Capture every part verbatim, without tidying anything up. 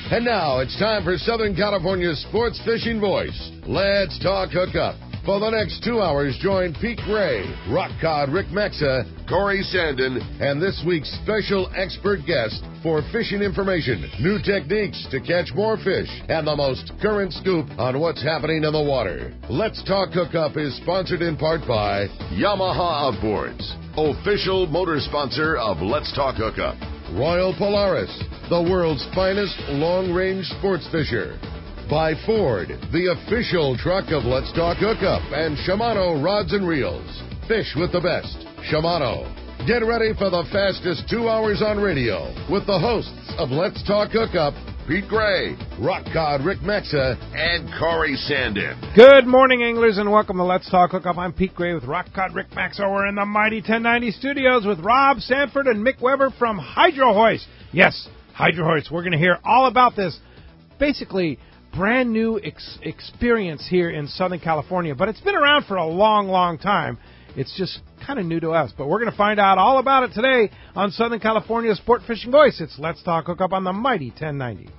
And now it's time for Southern California's sports fishing voice. Let's talk hookup. For the next two hours, join Pete Gray, Rock Cod Rick Maxa, Corey Sandin, and this week's special expert guest for fishing information, new techniques to catch more fish, and the most current scoop on what's happening in the water. Let's Talk Hookup is sponsored in part by Yamaha Outboards, official motor sponsor of Let's Talk Hookup. Royal Polaris, the world's finest long-range sports fisher. By Ford, the official truck of Let's Talk Hookup, and Shimano Rods and Reels. Fish with the best. Shimano. Get ready for the fastest two hours on radio with the hosts of Let's Talk Hookup, Pete Gray, Rock Cod Rick Maxa, and Corey Sandin. Good morning, anglers, and welcome to Let's Talk Hookup. I'm Pete Gray with Rock Cod Rick Maxa. We're in the mighty ten ninety studios with Rob Sanford and Mick Weber from Hydro Hoist. Yes, Hydro Hoist. We're going to hear all about this. Basically, brand new ex- experience here in Southern California, but it's been around for a long, long time. It's just kind of new to us, but we're going to find out all about it today on Southern California's Sport Fishing Voice. It's Let's Talk Hookup on the mighty ten ninety.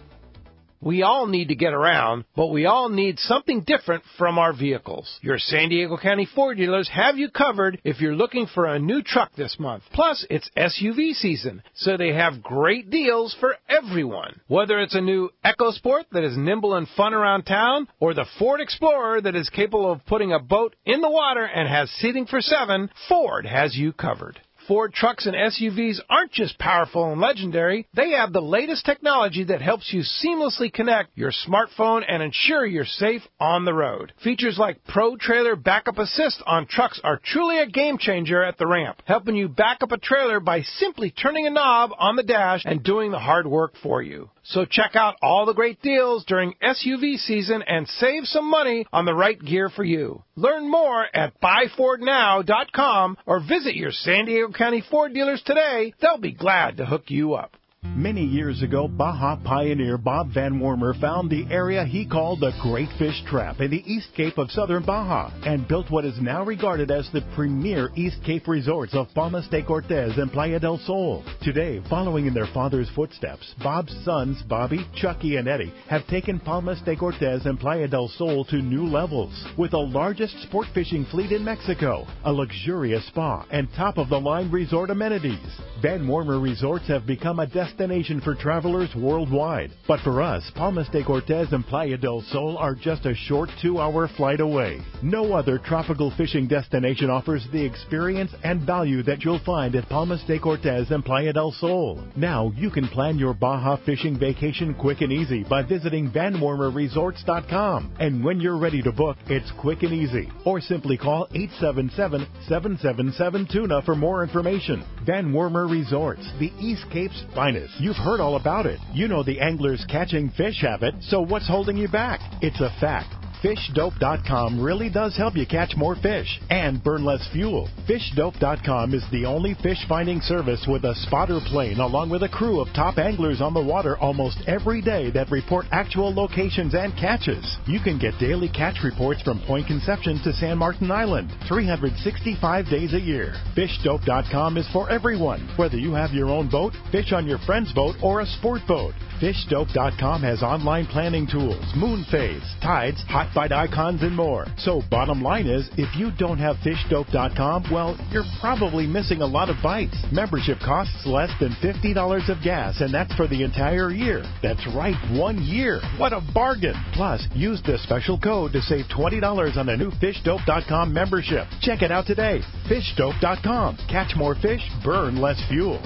We all need to get around, but we all need something different from our vehicles. Your San Diego County Ford dealers have you covered if you're looking for a new truck this month. Plus, it's S U V season, so they have great deals for everyone. Whether it's a new EcoSport that is nimble and fun around town, or the Ford Explorer that is capable of putting a boat in the water and has seating for seven, Ford has you covered. Ford trucks and S U Vs aren't just powerful and legendary. They have the latest technology that helps you seamlessly connect your smartphone and ensure you're safe on the road. Features like Pro Trailer Backup Assist on trucks are truly a game changer at the ramp, helping you back up a trailer by simply turning a knob on the dash and doing the hard work for you. So check out all the great deals during S U V season and save some money on the right gear for you. Learn more at buy ford now dot com or visit your San Diego County Ford dealers today. They'll be glad to hook you up. Many years ago, Baja pioneer Bob Van Wormer found the area he called the Great Fish Trap in the East Cape of southern Baja and built what is now regarded as the premier East Cape resorts of Palmas de Cortez and Playa del Sol. Today, following in their father's footsteps, Bob's sons, Bobby, Chucky, and Eddie, have taken Palmas de Cortez and Playa del Sol to new levels. With the largest sport fishing fleet in Mexico, a luxurious spa, and top-of-the-line resort amenities, Van Wormer Resorts have become a destination for travelers worldwide. But for us, Palmas de Cortez and Playa del Sol are just a short two-hour flight away. No other tropical fishing destination offers the experience and value that you'll find at Palmas de Cortez and Playa del Sol. Now you can plan your Baja fishing vacation quick and easy by visiting van wormer resorts dot com. And when you're ready to book, it's quick and easy. Or simply call eight seven seven, seven seven seven, tuna for more information. Van Wormer Resorts, the East Cape's finest. You've heard all about it. You know the anglers catching fish have it, so what's holding you back? It's a fact. fish dope dot com really does help you catch more fish and burn less fuel. fish dope dot com is the only fish finding service with a spotter plane along with a crew of top anglers on the water almost every day that report actual locations and catches. You can get daily catch reports from Point Conception to San Martin Island, three hundred sixty-five days a year. fish dope dot com is for everyone, whether you have your own boat, fish on your friend's boat, or a sport boat. fish dope dot com has online planning tools, moon phase, tides, hot bite icons, and more. So bottom line is, if you don't have fish dope dot com, well, you're probably missing a lot of bites. Membership costs less than fifty dollars of gas, and that's for the entire year. That's right, one year. What a bargain. Plus, use the special code to save twenty dollars on a new fish dope dot com membership. Check it out today. fish dope dot com. Catch more fish, burn less fuel.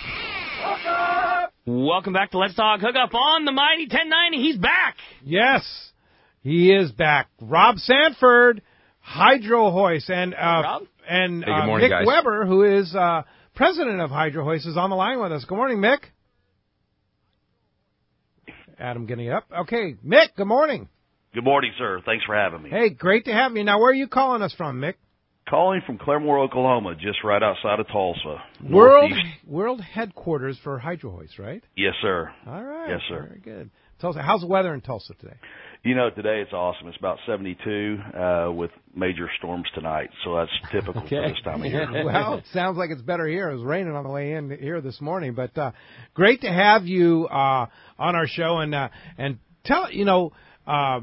Welcome back to Let's Talk Hookup on the mighty ten ninety. He's back. Yes, he is back. Rob Sanford, Hydro Hoist, and uh, Rob? and Hey, good uh, morning, Mick guys. Weber, who is uh, president of Hydro Hoist, is on the line with us. Good morning, Mick. Adam getting up. Okay, Mick, good morning. Good morning, sir. Thanks for having me. Hey, great to have you. Now, where are you calling us from, Mick? Calling from Claremore, Oklahoma, just right outside of Tulsa. World northeast. World headquarters for Hydro Hoist, right? Yes, sir. All right. Yes, sir. Very good. Tulsa. How's the weather in Tulsa today? You know, today it's awesome. It's about seventy-two uh, with major storms tonight, so that's typical Okay. for this time of year. Well, it sounds like it's better here. It was raining on the way in here this morning, but uh, great to have you uh, on our show. And uh, and tell you know, uh,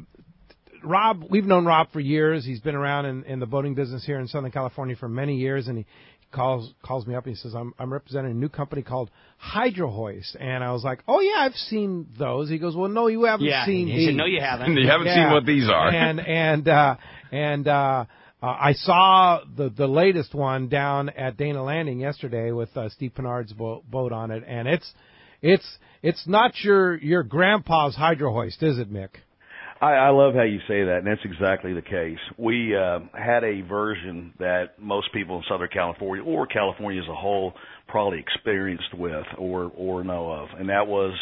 Rob, we've known Rob for years. He's been around in, in the boating business here in Southern California for many years, and he calls calls me up and he says, I'm I'm representing a new company called Hydro Hoist. And I was like, oh, yeah, I've seen those. He goes, well, no, you haven't yeah. seen he these. said, no, you haven't. You haven't Yeah. seen what these are. And and uh, and uh, uh, I saw the the latest one down at Dana Landing yesterday with uh, Steve Pinard's bo- boat on it, and it's it's it's not your your grandpa's Hydro Hoist, is it, Mick? I, I love how you say that, and that's exactly the case. We uh, had a version that most people in Southern California, or California as a whole, probably experienced with or, or know of, and that was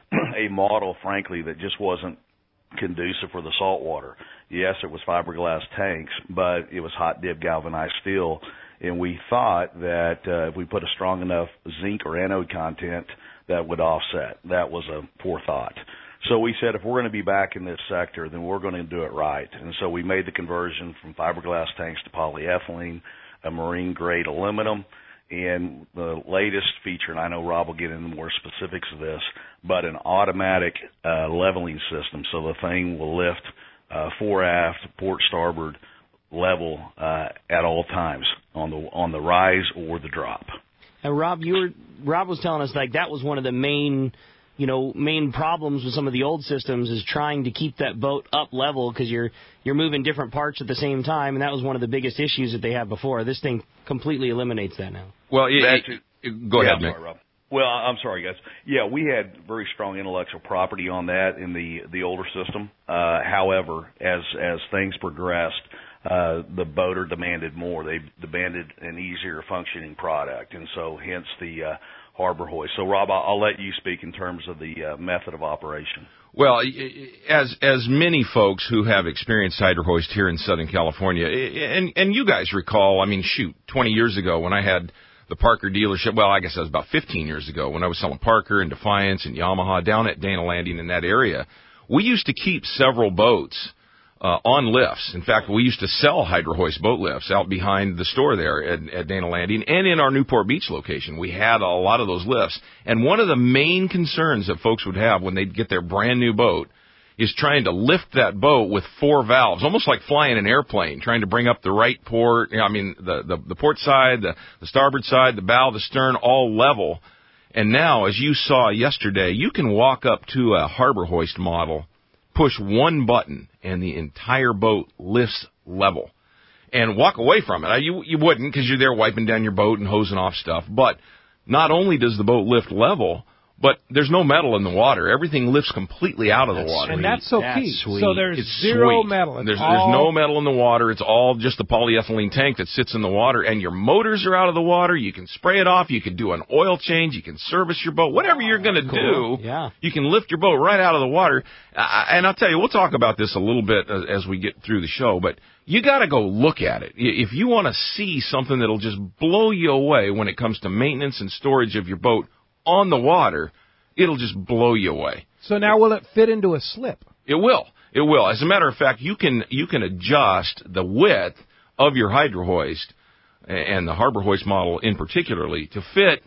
a model, frankly, that just wasn't conducive for the saltwater. Yes, it was fiberglass tanks, but it was hot dip galvanized steel, and we thought that uh, if we put a strong enough zinc or anode content, that would offset. That was a poor thought. So we said if we're going to be back in this sector, then we're going to do it right. And so we made the conversion from fiberglass tanks to polyethylene, a marine-grade aluminum, and the latest feature, and I know Rob will get into more specifics of this, but an automatic uh, leveling system. So the thing will lift uh, fore aft, port starboard level uh, at all times on the on the rise or the drop. And Rob, you were Rob was telling us like that was one of the main, you know, main problems with some of the old systems is trying to keep that boat up level because you're you're moving different parts at the same time, and that was one of the biggest issues that they had before. This thing completely eliminates that now. Well, it, That's it, it, go yeah, ahead, I'm Mick. sorry, Rob. Well, I'm sorry, guys. Yeah, we had very strong intellectual property on that in the the older system. Uh, however, as as things progressed, uh, the boater demanded more. They demanded an easier functioning product, and so hence the uh, Harbor Hoist. So, Rob, I'll, I'll let you speak in terms of the uh, method of operation. Well, as as many folks who have experienced Hydro Hoist here in Southern California, and and you guys recall, I mean, shoot, twenty years ago when I had the Parker dealership, well, I guess that was about fifteen years ago when I was selling Parker and Defiance and Yamaha down at Dana Landing in that area, we used to keep several boats uh, on lifts. In fact, we used to sell Hydro Hoist boat lifts out behind the store there at, at Dana Landing and in our Newport Beach location. We had a lot of those lifts. And one of the main concerns that folks would have when they'd get their brand new boat is trying to lift that boat with four valves, almost like flying an airplane, trying to bring up the right port, I mean, the, the, the port side, the, the starboard side, the bow, the stern, all level. And now, as you saw yesterday, you can walk up to a Harbor Hoist model, push one button, and the entire boat lifts level. And walk away from it. You, you wouldn't because you're there wiping down your boat and hosing off stuff. But not only does the boat lift level, but there's no metal in the water. Everything lifts completely out of the water. And that's so That's key. sweet. So there's It's zero sweet. metal. It's There's, all... there's no metal in the water. It's all just the polyethylene tank that sits in the water, and your motors are out of the water. You can spray it off. You can do an oil change. You can service your boat. Whatever you're going to Cool. do, Yeah. you can lift your boat right out of the water. Uh, and I'll tell you, we'll talk about this a little bit as, as we get through the show, but you got to go look at it. If you want to see something that'll just blow you away when it comes to maintenance and storage of your boat on the water, it'll just blow you away. So now will it fit into a slip? It will. It will. As a matter of fact, you can you can adjust the width of your Hydro Hoist and the Harbor Hoist model in particularly to fit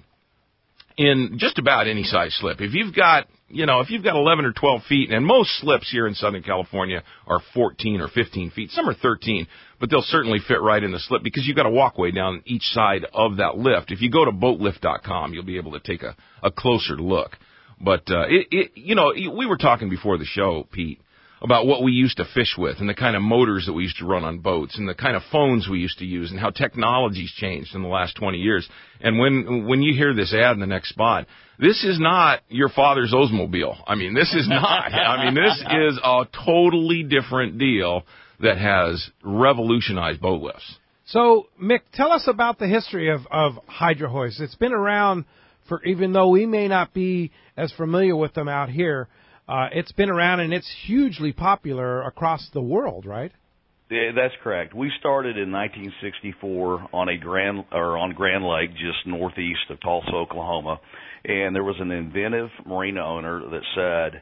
in just about any size slip. If you've got, you know, if you've got eleven or twelve feet, and most slips here in Southern California are fourteen or fifteen feet, some are thirteen, but they'll certainly fit right in the slip because you've got a walkway down each side of that lift. If you go to boat lift dot com, you'll be able to take a, a closer look. But, uh, it, it, you know, we were talking before the show, Pete, about what we used to fish with and the kind of motors that we used to run on boats and the kind of phones we used to use and how technology's changed in the last twenty years. And when when you hear this ad in the next spot, this is not your father's Oldsmobile. I mean, this is not. I mean, this is a totally different deal that has revolutionized boat lifts. So, Mick, tell us about the history of, of Hydro Hoist. It's been around for, even though we may not be as familiar with them out here, uh, it's been around and it's hugely popular across the world, right? Yeah, that's correct. We started in nineteen sixty-four on a Grand or on Grand Lake, just northeast of Tulsa, Oklahoma, and there was an inventive marina owner that said,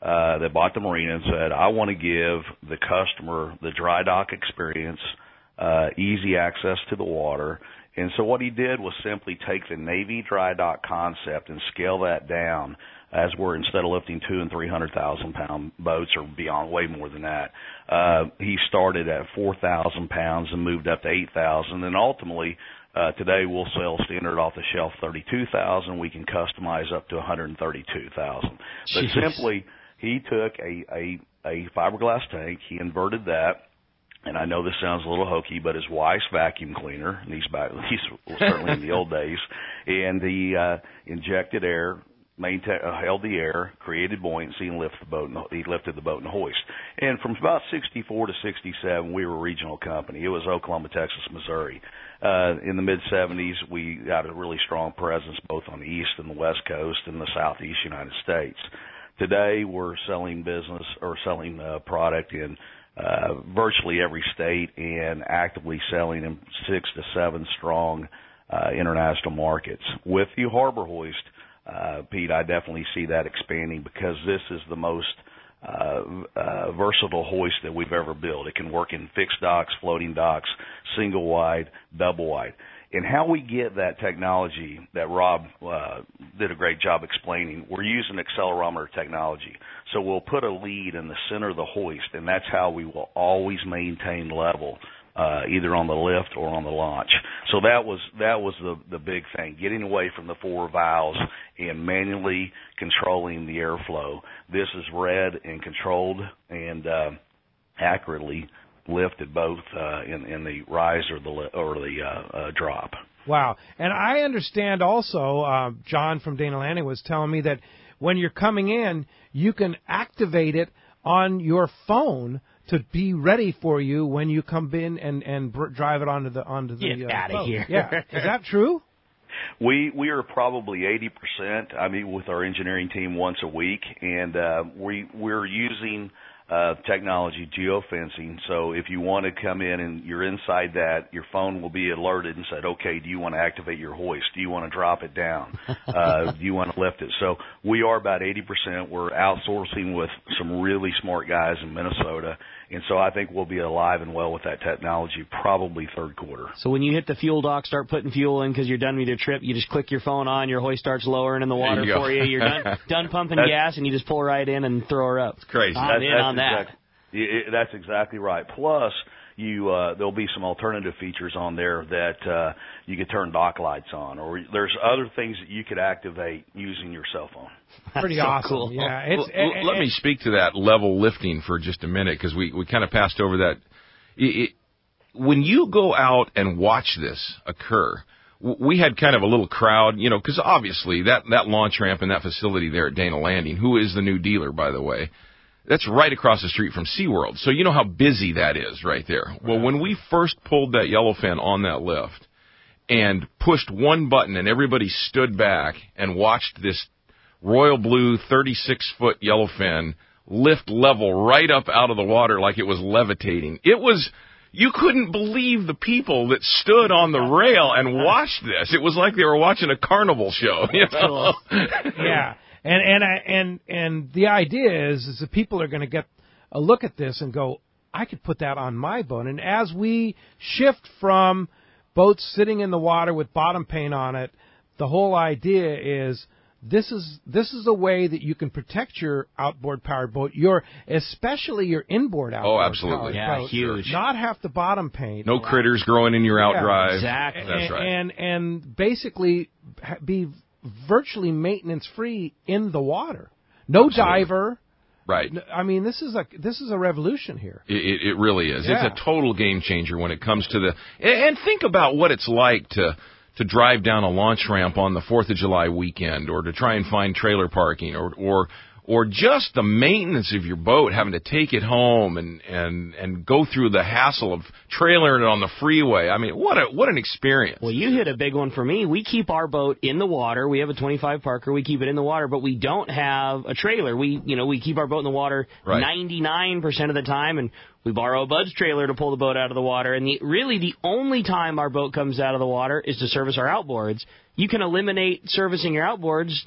uh, that bought the marina and said, I want to give the customer the dry dock experience, uh, easy access to the water. And so what he did was simply take the Navy dry dock concept and scale that down, as we're, instead of lifting two and three hundred thousand pound boats, or beyond, way more than that. Uh, he started at four thousand pounds and moved up to eight thousand, and ultimately, uh, today we'll sell standard off the shelf thirty-two thousand. We can customize up to one hundred thirty-two thousand. But Jeez. simply, he took a, a, a fiberglass tank, he inverted that. And I know this sounds a little hokey, but his wife's vacuum cleaner, and he's, back, he's certainly in the old days, and he uh, injected air, maintain, uh, held the air, created buoyancy, and lifted the boat. And he lifted the boat and hoist. And from about sixty-four to sixty-seven, we were a regional company. It was Oklahoma, Texas, Missouri. Uh, in the mid seventies, we got a really strong presence both on the east and the west coast and the southeast United States. Today, we're selling business or selling uh, product in Uh, virtually every state, and actively selling in six to seven strong uh, international markets. With the harbor hoist, uh, Pete, I definitely see that expanding, because this is the most uh, uh, versatile hoist that we've ever built. It can work in fixed docks, floating docks, single wide, double wide. And how we get that technology that Rob uh, did a great job explaining, we're using accelerometer technology. So we'll put a lead in the center of the hoist, and that's how we will always maintain level, uh, either on the lift or on the launch. So that was that was the, the big thing, getting away from the four valves and manually controlling the airflow. This is read and controlled and uh, accurately lifted both uh, in, in the rise or the or the uh, uh, drop. Wow. And I understand also, uh, John from Dana Landing was telling me that when you're coming in, you can activate it on your phone to be ready for you when you come in and, and br- drive it onto the onto the Get uh, out of boat. here. Yeah. Is that true? We we are probably eighty percent. I meet with our engineering team once a week, and uh, we we're using Uh, technology, geofencing. So if you want to come in and you're inside that, your phone will be alerted and said, okay, do you want to activate your hoist? Do you want to drop it down? Uh, do you want to lift it? So we are about eighty percent. We're outsourcing with some really smart guys in Minnesota. And so I think we'll be alive and well with that technology probably third quarter. So when you hit the fuel dock, start putting fuel in because you're done with your trip, you just click your phone on, your hoist starts lowering in the water you for you. You're done, done pumping That's, gas, and you just pull right in and throw her up. It's crazy. I'm that's, in that's on that. Exactly, it, that's exactly right. Plus, you uh, there'll be some alternative features on there that uh, you could turn dock lights on, or there's other things that you could activate using your cell phone. Pretty so awesome. cool. Yeah. Well, It's, well, it, let it, me speak to that level lifting for just a minute, because we, we kind of passed over that. It, it, when you go out and watch this occur, w- we had kind of a little crowd, you know, because obviously that, that launch ramp and that facility there at Dana Landing, who is the new dealer, by the way, that's right across the street from SeaWorld. So you know how busy that is right there. Right. Well, when we first pulled that yellowfin on that lift and pushed one button and everybody stood back and watched this royal blue thirty-six foot yellowfin lift level right up out of the water like it was levitating. It was, you couldn't believe the people that stood on the rail and watched this. It was like they were watching a carnival show. You know? yeah. And and I, and and the idea is is that people are going to get a look at this and go, I could put that on my boat. And as we shift from boats sitting in the water with bottom paint on it, the whole idea is this is this is a way that you can protect your outboard powered boat, your especially your inboard outboard Oh, absolutely. powered Yeah, boat. huge. Not have the bottom paint. No critters growing in your outdrive. Exactly. That's and, right. And and basically ha- be virtually maintenance free in the water. No Absolutely. diver. Right. I mean, this is a this is a revolution here. It, it, it really is. Yeah. It's a total game changer when it comes to the. And, and think about what it's like to to drive down a launch ramp on the Fourth of July weekend, or to try and find trailer parking, or or or just the maintenance of your boat, having to take it home and and and go through the hassle of trailering it on the freeway. I mean, what a what an experience. Well, you hit a big one for me. We keep our boat in the water. We have a twenty-five Parker. We keep it in the water, but we don't have a trailer. We, you know, we keep our boat in the water Right. ninety-nine percent of the time, and we borrow a Bud's trailer to pull the boat out of the water. And the, really the only time our boat comes out of the water is to service our outboards. You can eliminate servicing your outboards,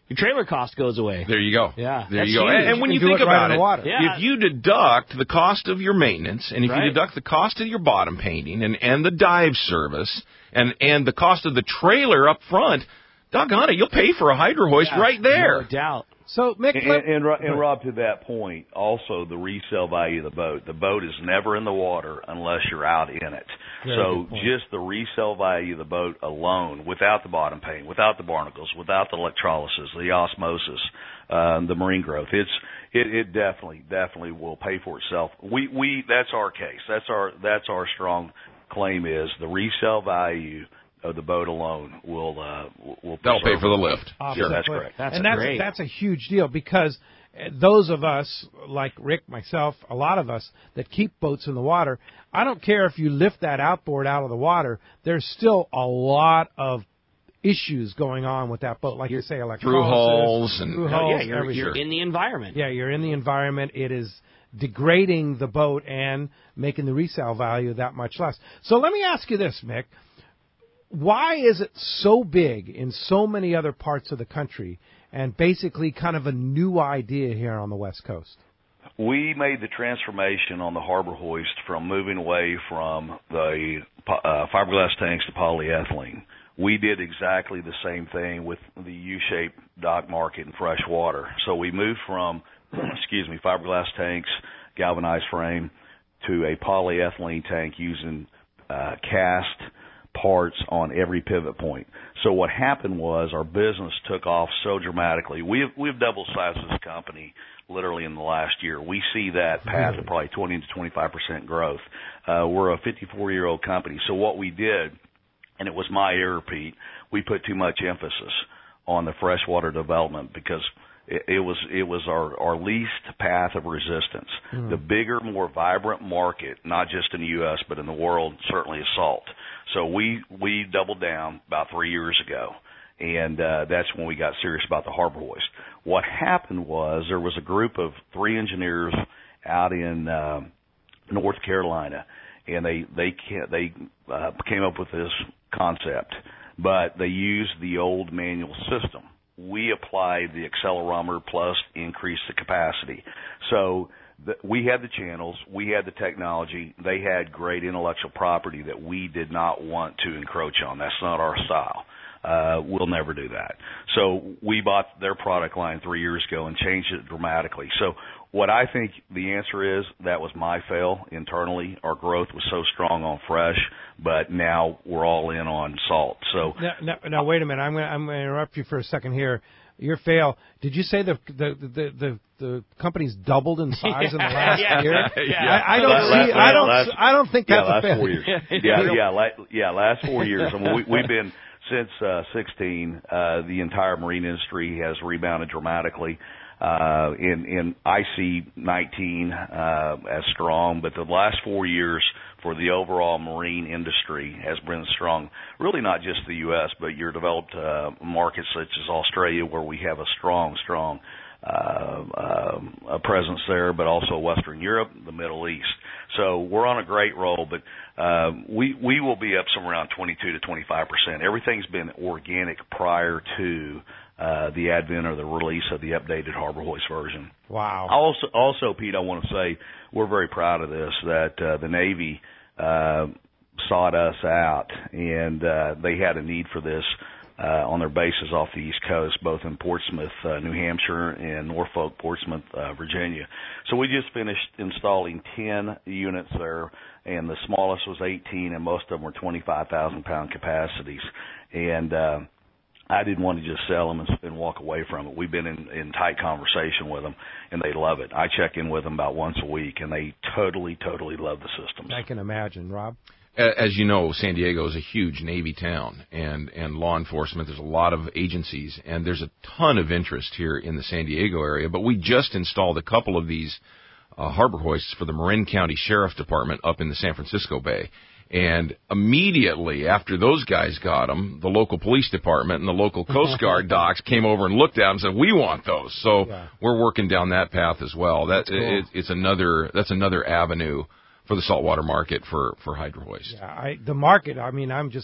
your trailer cost goes away. There you go. Yeah, there that's you go. huge. And, and when You you, can do think it right about in the it, water. Yeah. if you deduct the cost of your maintenance, and if Right. you deduct the cost of your bottom painting and, and the dive service and, and the cost of the trailer up front, doggone it, you'll pay for a hydro hoist Yeah, right there. No doubt. So, Mick, And, let- and, and, and Rob, to that point, also the resale value of the boat. The boat is never in the water unless you're out in it. Very so good point. just the resale value of the boat alone, without the bottom paint, without the barnacles, without the electrolysis, the osmosis, um, the marine growth, it's it, it definitely definitely will pay for itself. We we that's our case. That's our that's our strong claim is the resale value of the boat alone will uh, will That'll pay preserve for the it. lift. Sure, that's Absolutely. correct. That's and that's great. that's a huge deal because uh, those of us like Rick, myself, a lot of us that keep boats in the water, I don't care if you lift that outboard out of the water, there's still a lot of issues going on with that boat, like you say, electrolysis, Through hulls and- through Oh, hulls, yeah, you're, everything. you're in the environment. Yeah, you're in the environment. It is degrading the boat and making the resale value that much less. So let me ask you this, Mick. Why is it so big in so many other parts of the country and basically kind of a new idea here on the West Coast? We made the transformation on the harbor hoist from moving away from the uh, fiberglass tanks to polyethylene. We did exactly the same thing with the U-shaped dock market in fresh water. So we moved from, excuse me, fiberglass tanks, galvanized frame, to a polyethylene tank using uh, cast parts on every pivot point. So what happened was our business took off so dramatically. We've we've doubled the size of this company literally in the last year. We see that path of probably twenty to twenty-five percent growth. Uh, we're a fifty-four-year-old company. So what we did, and it was my error, Pete, we put too much emphasis on the freshwater development because it, it was it was our, our least path of resistance. Mm-hmm. The bigger, more vibrant market, not just in the U S but in the world, certainly is salt. So we we doubled down about three years ago, and uh, that's when we got serious about the harbor hoist. What happened was there was a group of three engineers out in uh, North Carolina, and they they they uh, came up with this concept, but they used the old manual system. We applied the accelerometer plus increased the capacity. So the, we had the channels, we had the technology, they had great intellectual property that we did not want to encroach on. That's not our style. Uh, we'll never do that. So we bought their product line three years ago and changed it dramatically. So what I think the answer is, that was my fail internally. Our growth was so strong on fresh, but now we're all in on salt. So now, now, now wait a minute. I'm going I'm to interrupt you for a second here. Your fail. Did you say the the the the, the company's doubled in size in the last Yeah. year? Yeah. I, I don't Last- see. last- I don't. last- I don't think that's yeah, last a fail. four years. Yeah, yeah, la- yeah, last four years. I mean, we, we've been since uh, sixteen. Uh, the entire marine industry has rebounded dramatically. Uh, in in I see nineteen uh, as strong, but the last four years for the overall marine industry has been strong. Really, not just the U S, but your developed uh, markets such as Australia, where we have a strong, strong uh, uh, a presence there, but also Western Europe, the Middle East. So we're on a great roll, but uh, we we will be up somewhere around twenty-two to twenty-five percent. Everything's been organic prior to uh, the advent or the release of the updated Harbor Hoist version. Wow. Also, also, Pete, I want to say we're very proud of this, that uh, the Navy uh, sought us out, and uh, they had a need for this uh, on their bases off the East Coast, both in Portsmouth, uh, New Hampshire, and Norfolk, Portsmouth, uh, Virginia. So we just finished installing ten units there, and the smallest was eighteen, and most of them were twenty-five thousand pound capacities. And uh, I didn't want to just sell them and, and walk away from it. We've been in, in tight conversation with them, and they love it. I check in with them about once a week, and they totally, totally love the systems. I can imagine, Rob. As you know, San Diego is a huge Navy town, and, and law enforcement, there's a lot of agencies, and there's a ton of interest here in the San Diego area. But we just installed a couple of these uh, harbor hoists for the Marin County Sheriff Department up in the San Francisco Bay. And immediately after those guys got them, the local police department and the local Coast Guard docks came over and looked at them and said, "We want those." So Yeah. we're working down that path as well. That That's cool. it, it's another that's another avenue for the saltwater market for for hydro hoist. Yeah, I, the market. I mean, I'm just like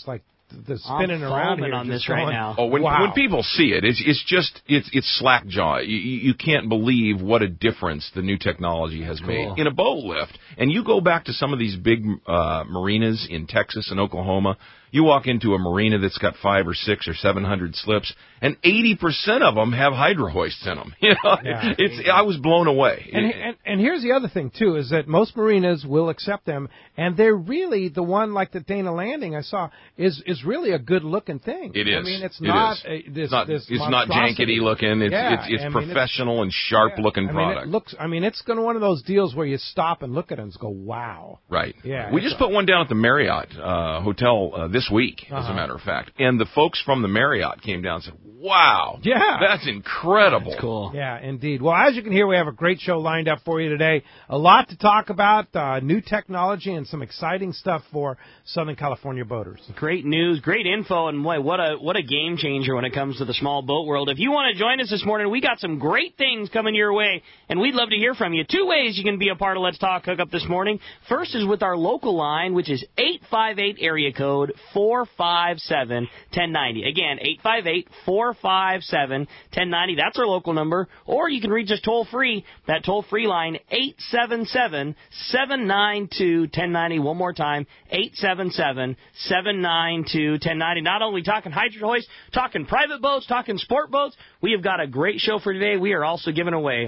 the spinning I'm around foaming here. on just this right going, now. Oh, when wow. when people see it, it's it's just it's it's slack jaw. You, you can't believe what a difference the new technology has Cool. made in a boat lift. And you go back to some of these big uh, marinas in Texas and Oklahoma. You walk into a marina that's got five or six or seven hundred slips, and eighty percent of them have hydro hoists in them. You know, Yeah. it's I was blown away. And, and and here's the other thing too, is that most marinas will accept them, and they're really the one like the Dana Landing I saw is is really a good looking thing. It is. I mean, it's It not is. a, this It's not, this it's not monstrosity. jankety looking. It's Yeah, it's, it's I mean, professional and sharp yeah, looking I mean, product. it looks. I mean, it's going to one of those deals where you stop and look at it and go, wow. Right. Yeah, We it's just a- put one down at the Marriott uh, Hotel uh, this week, as Uh-huh. a matter of fact. And the folks from the Marriott came down and said, wow, Yeah. that's incredible. That's cool. Yeah, indeed. Well, as you can hear, we have a great show lined up for you today. A lot to talk about, uh, new technology and some exciting stuff for Southern California boaters. Great news, great info, and boy, what a what a game changer when it comes to the small boat world. If you want to join us this morning, we got some great things coming your way, and we'd love to hear from you. Two ways you can be a part of Let's Talk Hookup this morning. First is with our local line, which is eight five eight area code four five seven, one zero nine zero. Again, eight five eight, four five seven, one zero nine zero. That's our local number. Or you can reach us toll-free. That toll-free line, eight seven seven, seven nine two, one zero nine zero. One more time, eight seven seven, seven nine two, one zero nine zero. Not only talking hydro hoist, talking private boats, talking sport boats. We have got a great show for today. We are also giving away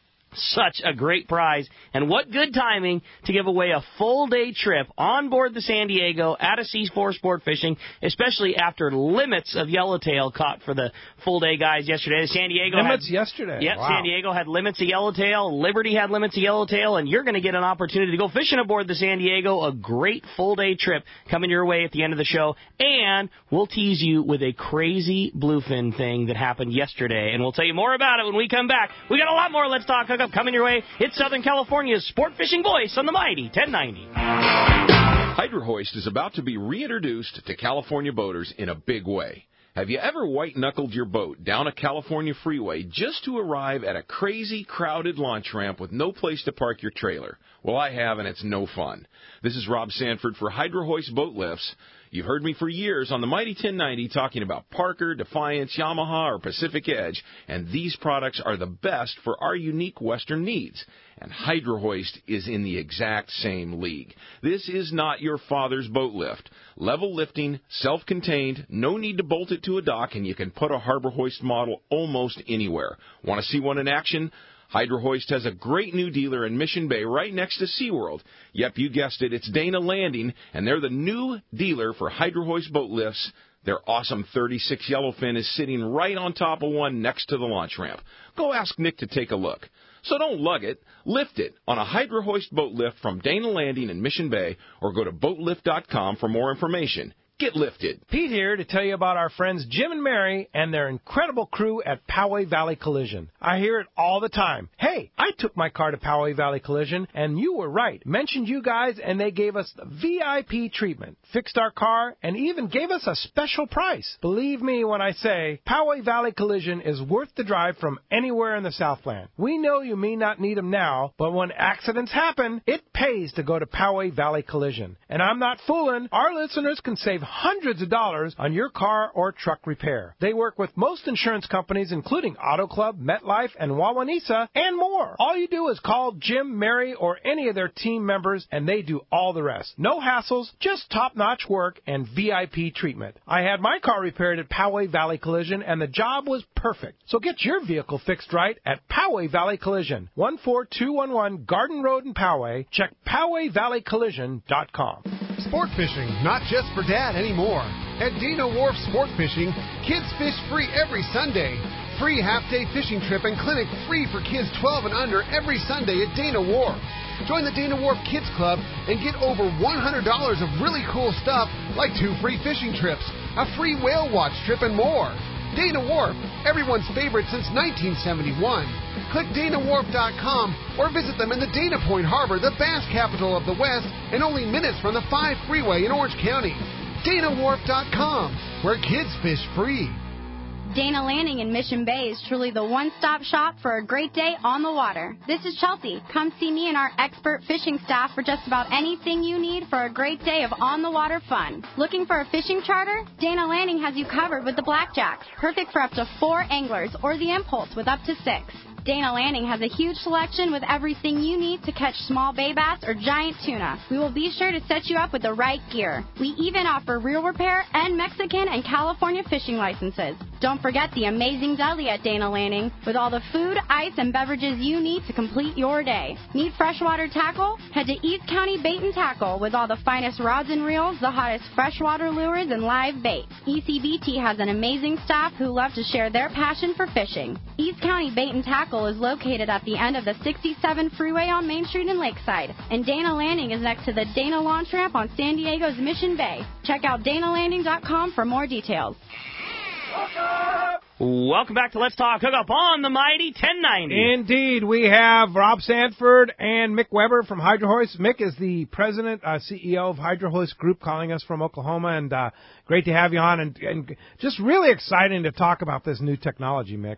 such a great prize, and what good timing to give away a full day trip on board the San Diego at a C four Sport Fishing, especially after limits of yellowtail caught for the full day guys yesterday. The San Diego Limits had, yesterday. Yep, Wow. San Diego had limits of yellowtail. Liberty had limits of yellowtail, and you're going to get an opportunity to go fishing aboard the San Diego. A great full day trip coming your way at the end of the show, and we'll tease you with a crazy bluefin thing that happened yesterday, and we'll tell you more about it when we come back. We got a lot more Let's Talk Hookup coming your way. It's Southern California's sport fishing voice on the mighty ten ninety. Hydro Hoist is about to be reintroduced to California boaters in a big way. Have you ever white-knuckled your boat down a California freeway just to arrive at a crazy, crowded launch ramp with no place to park your trailer? Well, I have, and it's no fun. This is Rob Sanford for Hydro Hoist Boat Lifts. You've heard me for years on the Mighty ten ninety talking about Parker, Defiance, Yamaha, or Pacific Edge, and these products are the best for our unique Western needs. And Hydro Hoist is in the exact same league. This is not your father's boat lift. Level lifting, self-contained, no need to bolt it to a dock, and you can put a Harbor Hoist model almost anywhere. Want to see one in action? Hydro Hoist has a great new dealer in Mission Bay right next to SeaWorld. Yep, you guessed it, it's Dana Landing, and they're the new dealer for Hydro Hoist boat lifts. Their awesome thirty-six Yellowfin is sitting right on top of one next to the launch ramp. Go ask Nick to take a look. So don't lug it, lift it on a Hydro Hoist boat lift from Dana Landing in Mission Bay, or go to boat lift dot com for more information. Get lifted. Pete here to tell you about our friends Jim and Mary and their incredible crew at Poway Valley Collision. I hear it all the time. Hey, I took my car to Poway Valley Collision, and you were right. Mentioned you guys, and they gave us the V I P treatment, fixed our car, and even gave us a special price. Believe me when I say Poway Valley Collision is worth the drive from anywhere in the Southland. We know you may not need them now, but when accidents happen, it pays to go to Poway Valley Collision. And I'm not fooling. Our listeners can save hundreds of dollars on your car or truck repair. They work with most insurance companies, including Auto Club, MetLife, and Wawanesa, and more. All you do is call Jim, Mary, or any of their team members, and they do all the rest. No hassles, just top-notch work and V I P treatment. I had my car repaired at Poway Valley Collision, and the job was perfect. So get your vehicle fixed right at Poway Valley Collision, one four two one one Garden Road in Poway. Check Poway Valley Collision dot com. Sport fishing, not just for dad anymore. At Dana Wharf Sport Fishing, kids fish free every Sunday. Free half-day fishing trip and clinic free for kids twelve and under every Sunday at Dana Wharf. Join the Dana Wharf Kids Club and get over one hundred dollars of really cool stuff like two free fishing trips, a free whale watch trip, and more. Dana Wharf, everyone's favorite since nineteen seventy-one. Click Dana Wharf dot com or visit them in the Dana Point Harbor, the bass capital of the West, and only minutes from the five freeway in Orange County. Dana Wharf dot com, where kids fish free. Dana Landing in Mission Bay is truly the one-stop shop for a great day on the water. This is Chelsea. Come see me and our expert fishing staff for just about anything you need for a great day of on-the-water fun. Looking for a fishing charter? Dana Landing has you covered with the Blackjacks, perfect for up to four anglers, or the Impulse with up to six. Dana Landing has a huge selection with everything you need to catch small bay bass or giant tuna. We will be sure to set you up with the right gear. We even offer reel repair and Mexican and California fishing licenses. Don't forget the amazing deli at Dana Landing with all the food, ice, and beverages you need to complete your day. Need freshwater tackle? Head to East County Bait and Tackle with all the finest rods and reels, the hottest freshwater lures, and live bait. E C B T has an amazing staff who love to share their passion for fishing. East County Bait and Tackle is located at the end of the sixty-seven freeway on Main Street in Lakeside, and Dana Landing is next to the Dana Launch Ramp on San Diego's Mission Bay. Check out dana landing dot com for more details. Welcome back to Let's Talk Hookup on the Mighty ten ninety. Indeed, we have Rob Sanford and Mick Weber from Hydro Hoist. Mick is the president, uh, C E O of Hydro Hoist Group, calling us from Oklahoma, and uh, great to have you on, and, and just really exciting to talk about this new technology, Mick.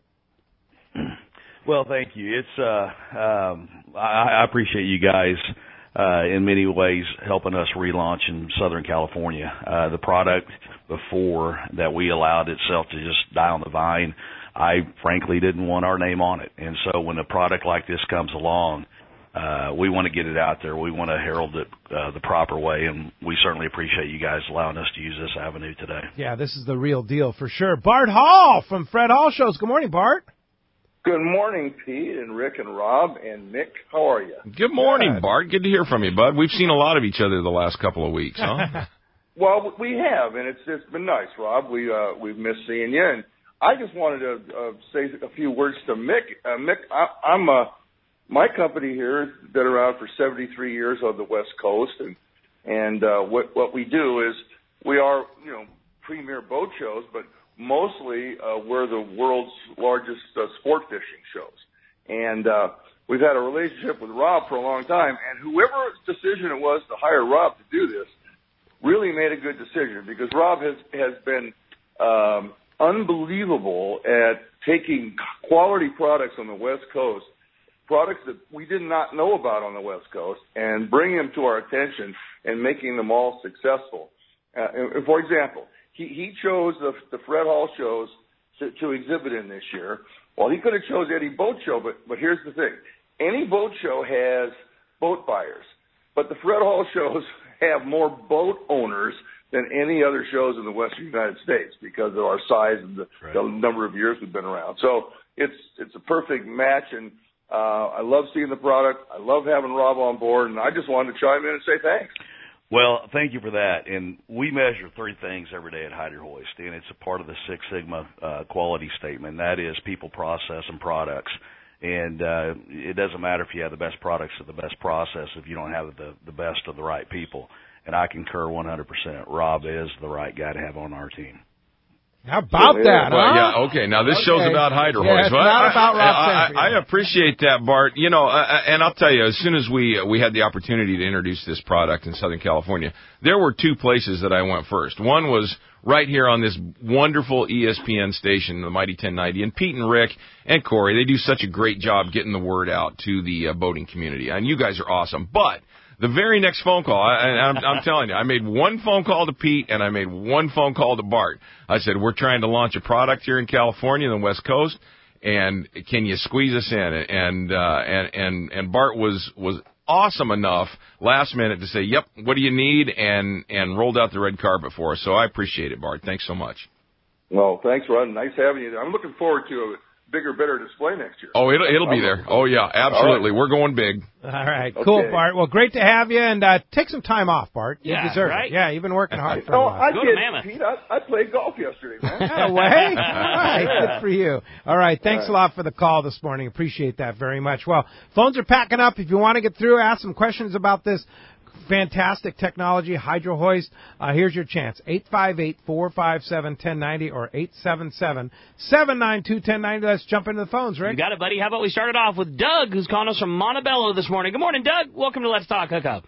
Well, thank you. It's uh, um, I, I appreciate you guys uh, in many ways helping us relaunch in Southern California. Uh, the product before that we allowed itself to just die on the vine, I frankly didn't want our name on it. And so when a product like this comes along, uh, we want to get it out there. We want to herald it uh, the proper way, and we certainly appreciate you guys allowing us to use this avenue today. Yeah, this is the real deal for sure. Bart Hall from Fred Hall Shows. Good morning, Bart. Good morning, Pete and Rick and Rob and Nick. How are you? Good morning, Good. Bart. Good to hear from you, bud. We've seen a lot of each other the last couple of weeks, huh? Well, we have, and it's it's been nice, Rob. We uh, we've missed seeing you, and I just wanted to uh, say a few words to Mick. Uh, Mick, I, I'm uh, my company here has been around for seventy-three years on the West Coast, and and uh, what what we do is we are you know premier boat shows, but mostly uh, we're the world's largest uh, sport fishing shows. And uh, we've had a relationship with Rob for a long time, and whoever's decision it was to hire Rob to do this really made a good decision, because Rob has, has been um, unbelievable at taking quality products on the West Coast, products that we did not know about on the West Coast, and bringing them to our attention and making them all successful. Uh, and for example, He, he chose the, the Fred Hall shows to, to exhibit in this year. Well, he could have chose any boat show, but, but here's the thing. Any boat show has boat buyers, but the Fred Hall shows have more boat owners than any other shows in the Western United States because of our size and the, right. the number of years we've been around. So it's it's a perfect match, and uh, I love seeing the product. I love having Rob on board, and I just wanted to chime in and say thanks. Well, thank you for that. And we measure three things every day at Hydro Hoist, and it's a part of the Six Sigma uh, quality statement. That is people, process, and products. And uh, it doesn't matter if you have the best products or the best process if you don't have the, the best of the right people. And I concur one hundred percent. Rob is the right guy to have on our team. How about that, well, huh? Yeah, okay. Now, this okay. show's about Hydro yeah, Hoist. It's well, not I, about Rob I, Sanford. I, I appreciate that, Bart. You know, uh, and I'll tell you, as soon as we uh, we had the opportunity to introduce this product in Southern California, there were two places that I went first. One was right here on this wonderful E S P N station, the Mighty ten ninety, and Pete and Rick and Corey, they do such a great job getting the word out to the uh, boating community. And you guys are awesome. But the very next phone call, I, I'm, I'm telling you, I made one phone call to Pete and I made one phone call to Bart. I said, we're trying to launch a product here in California, the West Coast, and can you squeeze us in? And uh, and and and Bart was was awesome enough last minute to say, yep, what do you need? And and rolled out the red carpet for us. So I appreciate it, Bart. Thanks so much. Well, thanks, Rod. Nice having you. I'm looking forward to a bigger, better display next year. Oh, it'll, it'll be there. Oh, yeah, absolutely. Right. We're going big. All right, okay. Cool, Bart. Well, great to have you, and uh, take some time off, Bart. You yeah, deserve right? it. Yeah, you've been working hard for no, a while. I Go did, to Mammoth. Pete. I, I played golf yesterday, man. No way. All right, good for you. All right, thanks All a right. lot for the call this morning. Appreciate that very much. Well, phones are packing up. If you want to get through, ask some questions about this fantastic technology, Hydro Hoist. Uh, here's your chance. eight five eight, four five seven, one zero nine zero or eight seven seven, seven nine two, one zero nine zero. Let's jump into the phones, Rick. You got it, buddy. How about we start it off with Doug, who's calling us from Montebello this morning. Good morning, Doug. Welcome to Let's Talk Hookup.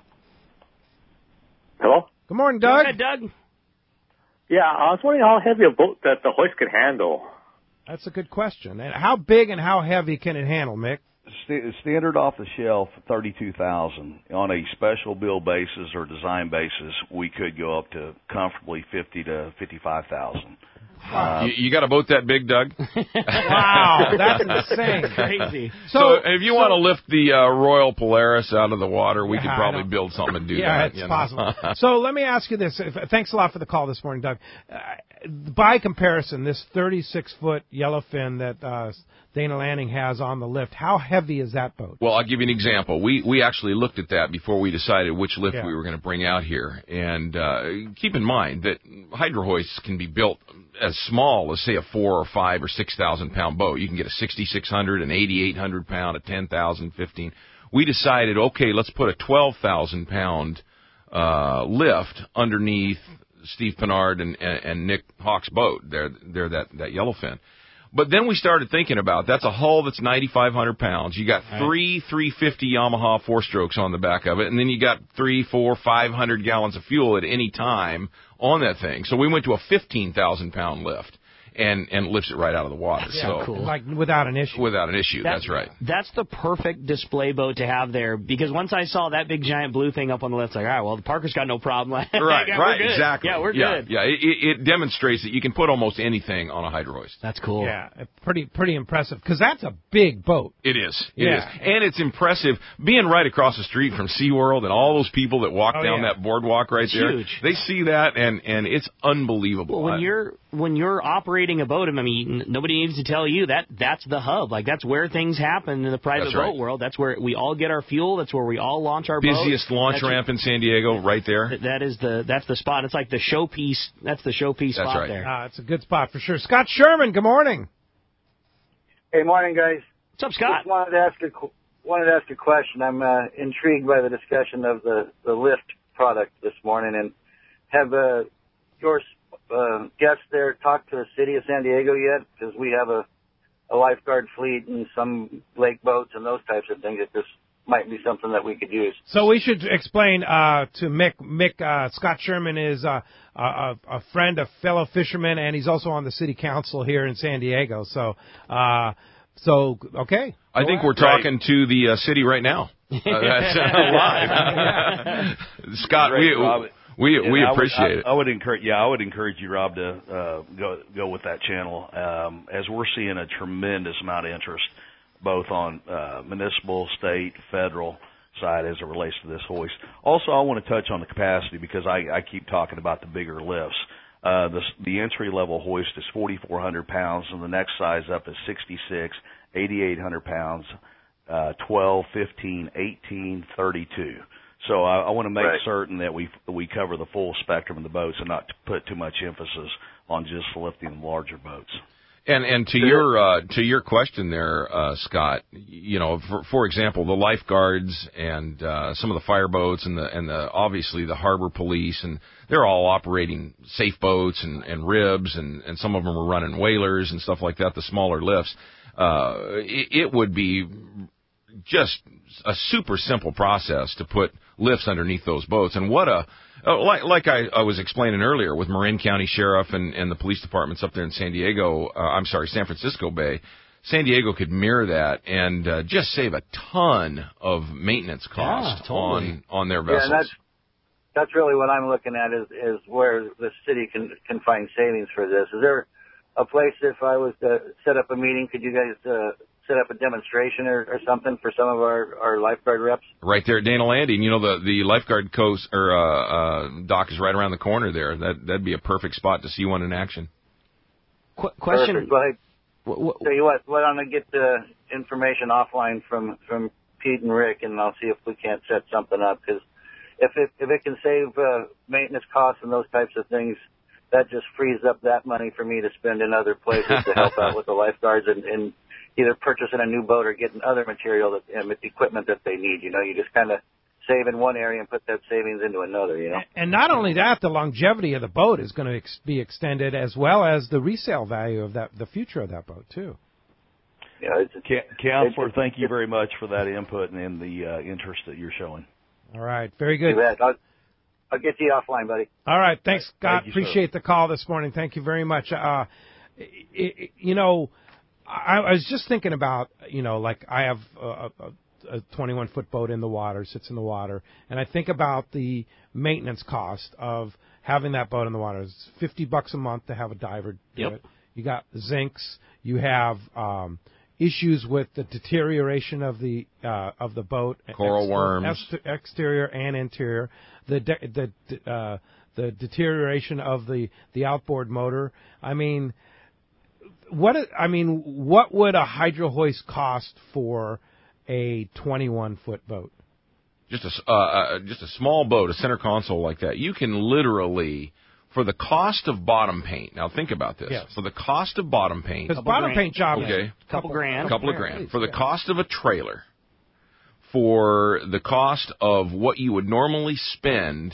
Hello? Good morning, Go Doug. ahead, Doug. Yeah, I was wondering how heavy a boat that the hoist could handle. That's a good question. And how big and how heavy can it handle, Mick? St- standard off the shelf, thirty-two thousand. On a special build basis or design basis, we could go up to comfortably fifty to fifty-five thousand. Uh, you, you got a boat that big, Doug? Wow, that's insane. Crazy. So, so if you so, want to lift the uh, Royal Polaris out of the water, we yeah, could probably build something and do yeah, that. it's you know? possible. So let me ask you this. Thanks a lot for the call this morning, Doug. Uh, by comparison, this thirty-six foot yellowfin that uh, Dana Landing has on the lift, how heavy is that boat? Well, I'll give you an example. We we actually looked at that before we decided which lift yeah. we were going to bring out here. And uh, keep in mind that hydro hoists can be built as small as, say, a four or five or six thousand pound boat. You can get a sixty-six hundred, an eighty-eight hundred pound, a ten thousand, fifteen. We decided, okay, let's put a twelve thousand pound uh, lift underneath Steve Pinard and, and, and Nick Hawk's boat. They're they're that that yellowfin. But then we started thinking about that's a hull that's ninety-five hundred pounds. You got three three fifty Yamaha four strokes on the back of it, and then you got three, four, five hundred gallons of fuel at any time on that thing. So we went to a fifteen thousand pound lift. And and lifts it right out of the water. Yeah, so cool. Like without an issue. Without an issue, that's, that's right. That's the perfect display boat to have there, because once I saw that big giant blue thing up on the lift, like, all right, well, the Parker's got no problem. Right, yeah, right, exactly. Yeah, we're yeah, good. Yeah, it, it demonstrates that you can put almost anything on a hydro hoist. That's cool. Yeah, pretty pretty impressive, because that's a big boat. It is. It yeah. is. And it's impressive being right across the street from SeaWorld and all those people that walk oh, down yeah. that boardwalk right it's there. Huge. They see that, and, and it's unbelievable. Well, when I, you're when you're operating a boat, I mean, nobody needs to tell you that that's the hub. Like, that's where things happen in the private that's boat right. world. That's where we all get our fuel. That's where we all launch our boats. Busiest launch that's ramp in San Diego, right there. That is the that's the spot. It's like the showpiece. That's the showpiece that's spot right. there. Uh, it's a good spot for sure. Scott Sherman, good morning. Hey, morning, guys. What's up, Scott? Just wanted to ask a wanted to ask a question. I'm uh, intrigued by the discussion of the the lift product this morning, and have uh, your uh, guests there talked to the city of San Diego yet? Because we have a a lifeguard fleet and some lake boats and those types of things. That this might be something that we could use. So we should explain uh, to Mick. Mick uh, Scott Sherman is uh, a, a friend, a fellow fisherman, and he's also on the city council here in San Diego. So, uh, so okay. I think we're talking right. to the uh, city right now. Uh, that's uh, live. Scott, Great, we Rob. we and we I appreciate would, I, it. I would encourage, yeah, I would encourage you, Rob, to uh, go go with that channel, um, as we're seeing a tremendous amount of interest, both on uh, municipal, state, federal side as it relates to this hoist. Also, I want to touch on the capacity, because I, I keep talking about the bigger lifts. Uh, the, the entry-level hoist is forty-four hundred pounds, and the next size up is sixty-six, eighty-eight hundred pounds, uh, twelve, fifteen, eighteen, thirty-two. So I, I want to make right. certain that we we cover the full spectrum of the boats and not to put too much emphasis on just lifting larger boats. And and to your uh, to your question there, uh, Scott, you know, for, for example, the lifeguards and uh, some of the fire boats and the and the obviously the harbor police, and they're all operating safe boats and, and ribs, and, and some of them are running whalers and stuff like that. The smaller lifts, uh, it, it would be just a super simple process to put lifts underneath those boats. And what a Oh, like like I, I was explaining earlier with Marin County Sheriff and, and the police departments up there in San Diego, uh, I'm sorry, San Francisco Bay, San Diego could mirror that and uh, just save a ton of maintenance costs yeah, totally. on on their vessels. Yeah, and that's that's really what I'm looking at is is where the city can can find savings for this. Is there a place, if I was to set up a meeting, could you guys uh, set up a demonstration or, or something for some of our, our lifeguard reps? Right there at Dana Landing. You know, the, the lifeguard coast or uh, uh, dock is right around the corner there. That, that'd be a perfect spot to see one in action. Qu- question. Perfect. Well, hey, w- w- tell you what, why don't I get the information offline from, from Pete and Rick, and I'll see if we can't set something up. Because if it, if it can save uh, maintenance costs and those types of things, that just frees up that money for me to spend in other places to help out with the lifeguards and, and either purchasing a new boat or getting other material that, and equipment that they need. You know, you just kind of save in one area and put that savings into another, you know. And not only that, the longevity of the boat is going to ex- be extended, as well as the resale value of that, the future of that boat, too. Yeah, it's, Counselor, it's, thank you very much for that input and, and the uh, interest that you're showing. All right, very good. I'll, I'll get you offline, buddy. All right, thanks, Scott. Thank you, Appreciate sir. the call this morning. Thank you very much. Uh, it, it, you know, I, I was just thinking about, you know, like I have a, a, a twenty-one foot boat in the water, sits in the water, and I think about the maintenance cost of having that boat in the water. It's fifty bucks a month to have a diver do Yep. it. You got zincs. You have um, issues with the deterioration of the uh, of the boat, Coral exter- worms, ex- exterior and interior. The de- the uh, the deterioration of the, the outboard motor. I mean, what I mean, what would a hydro hoist cost for a twenty-one foot boat? Just a uh, uh, just a small boat, a center console like that. You can literally, for the cost of bottom paint. Now think about this. Yes. For the cost of bottom paint, because bottom grand. paint job, okay, is couple grand, a couple of grand. Please, For the yeah. cost of a trailer, for the cost of what you would normally spend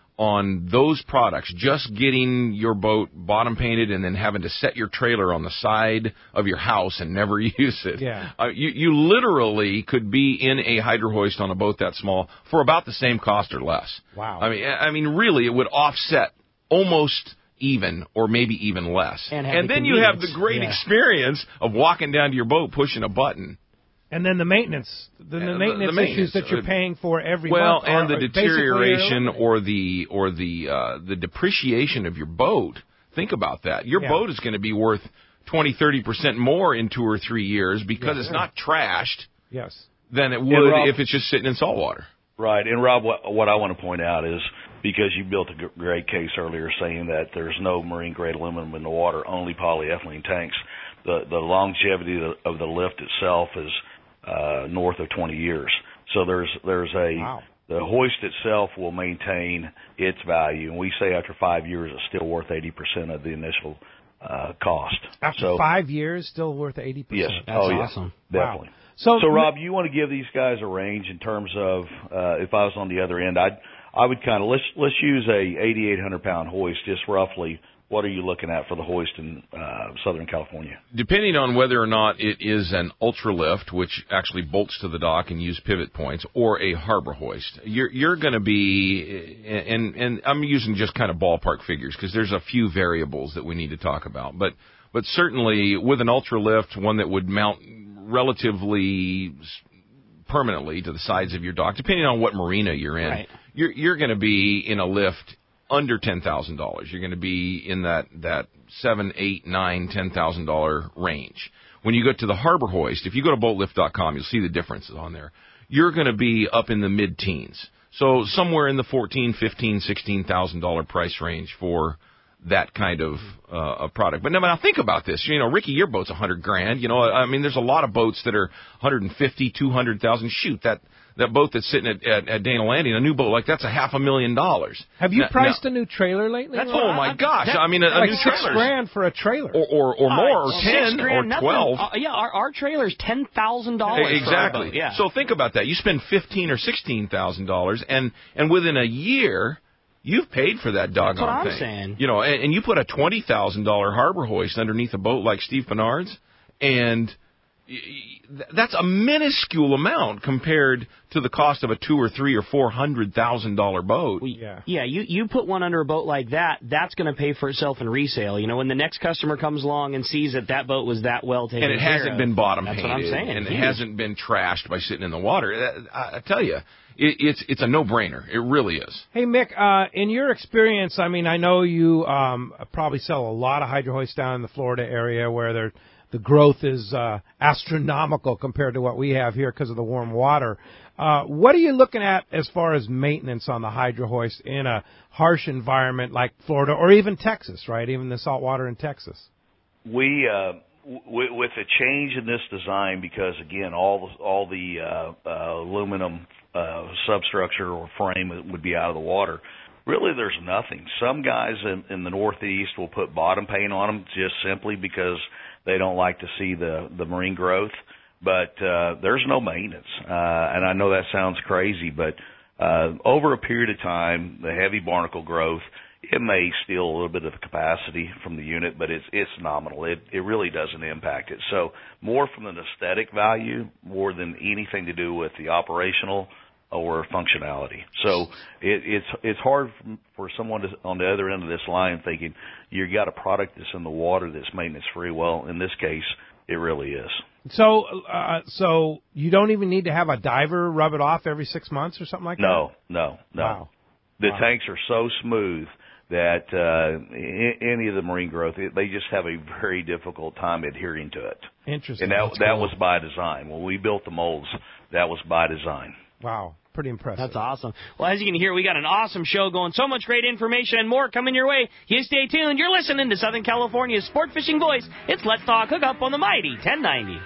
on those products, just getting your boat bottom painted and then having to set your trailer on the side of your house and never use it. Yeah. Uh, you, you literally could be in a hydro hoist on a boat that small for about the same cost or less. Wow. I mean, I mean, really, it would offset almost even or maybe even less. And, have and the then you have the convenience. great Yeah. experience of walking down to your boat, pushing a button. And then the maintenance, the, the And the- maintenance the maintenance. issues that you're paying for every Well, month. and are, the are basically deterioration eliminated. or the or the uh, the depreciation of your boat. Think about that. Your Yeah. boat is going to be worth twenty, thirty percent more in two or three years because Yes, it's sir. not trashed Yes. than it would Rob- if it's just sitting in salt water. Right. And Rob, what, what I want to point out is because you built a g- great case earlier saying that there's no marine grade aluminum in the water, only polyethylene tanks. The the longevity of the, of the lift itself is uh, north of twenty years. So there's there's a Wow. the hoist itself will maintain its value, and we say after five years it's still worth eighty percent of the initial uh, cost. After so, five years, still worth eighty percent. yes, That's oh yeah, awesome. definitely. Wow. So, So, Rob, you want to give these guys a range in terms of uh, if I was on the other end, I'd I would kind of let's let's use a eighty-eight hundred pound hoist, just roughly. What are you looking at for the hoist in uh, Southern California? Depending on whether or not it is an ultra lift, which actually bolts to the dock and use pivot points, or a harbor hoist, you're you're going to be, and and I'm using just kind of ballpark figures because there's a few variables that we need to talk about, but but certainly with an ultra lift, one that would mount relatively permanently to the sides of your dock, depending on what marina you're in, Right. you're you're going to be in a lift under ten thousand dollars. You're going to be in that that seven, eight, nine, ten thousand dollar range. When you go to the harbor hoist, if you go to boat lift dot com, you'll see the differences on there. You're going to be up in the mid teens, so somewhere in the fourteen, fifteen, sixteen thousand dollar price range for that kind of uh, a product. But now, now think about this. You know, Ricky, your boat's a hundred grand. You know, I mean, there's a lot of boats that are one hundred fifty, two hundred thousand. Shoot, that that boat that's sitting at, at, at Dana Landing, a new boat like that's a half a million dollars. have you Now- priced now- a new trailer lately? That's Rob? Oh my gosh! that- I mean, a, a like new six trailer, grand for a trailer. or or, or more, or Uh, ten, six or grand, nothing. twelve. Uh, yeah, our our trailer's ten thousand dollars. Exactly. Yeah. So think about that. You spend fifteen or sixteen thousand dollars, and and within a year, you've paid for that doggone That's what I'm thing. saying. You know, and, and you put a twenty thousand dollar harbor hoist underneath a boat like Steve Bernard's, and y- y- that's a minuscule amount compared to the cost of a two or three or four hundred thousand dollar boat. Yeah. Yeah, you, you put one under a boat like that, that's going to pay for itself in resale. You know, when the next customer comes along and sees that that boat was that well taken And it care hasn't of, been bottom that's painted, what I'm saying. and it Huge. hasn't been trashed by sitting in the water. That- I, I tell you, it, it's it's a no brainer. It really is. Hey, Mick, uh, in your experience, I mean, I know you um, probably sell a lot of hydro hoists down in the Florida area where they're, the growth is uh, astronomical compared to what we have here because of the warm water. Uh, what are you looking at as far as maintenance on the hydro hoist in a harsh environment like Florida or even Texas, right? Even the salt water in Texas. We uh, w- with a change in this design, because again, all the, all the uh, uh, aluminum uh, substructure or frame would be out of the water. Really, there's nothing. Some guys in, in the Northeast will put bottom paint on them just simply because they don't like to see the the marine growth. But uh, there's no maintenance, uh, and I know that sounds crazy, but uh, over a period of time, the heavy barnacle growth, it may steal a little bit of the capacity from the unit, but it's it's nominal. It it really doesn't impact it. So more from an aesthetic value, more than anything to do with the operational or functionality. So it, it's it's hard for someone to, on the other end of this line thinking you got a product that's in the water that's maintenance free. Well, in this case, It really is. So, uh, so you don't even need to have a diver rub it off every six months or something like no, that? No, no, no. Wow. The wow. tanks are so smooth that uh, any of the marine growth, they just have a very difficult time adhering to it. Interesting. And that That's that cool. was by design. When we built the molds, that was by design. Wow. Pretty impressive. That's awesome. Well, as you can hear, we got an awesome show going. So much great information and more coming your way. You stay tuned. You're listening to Southern California's sport fishing voice. It's Let's Talk Hookup on the Mighty ten ninety.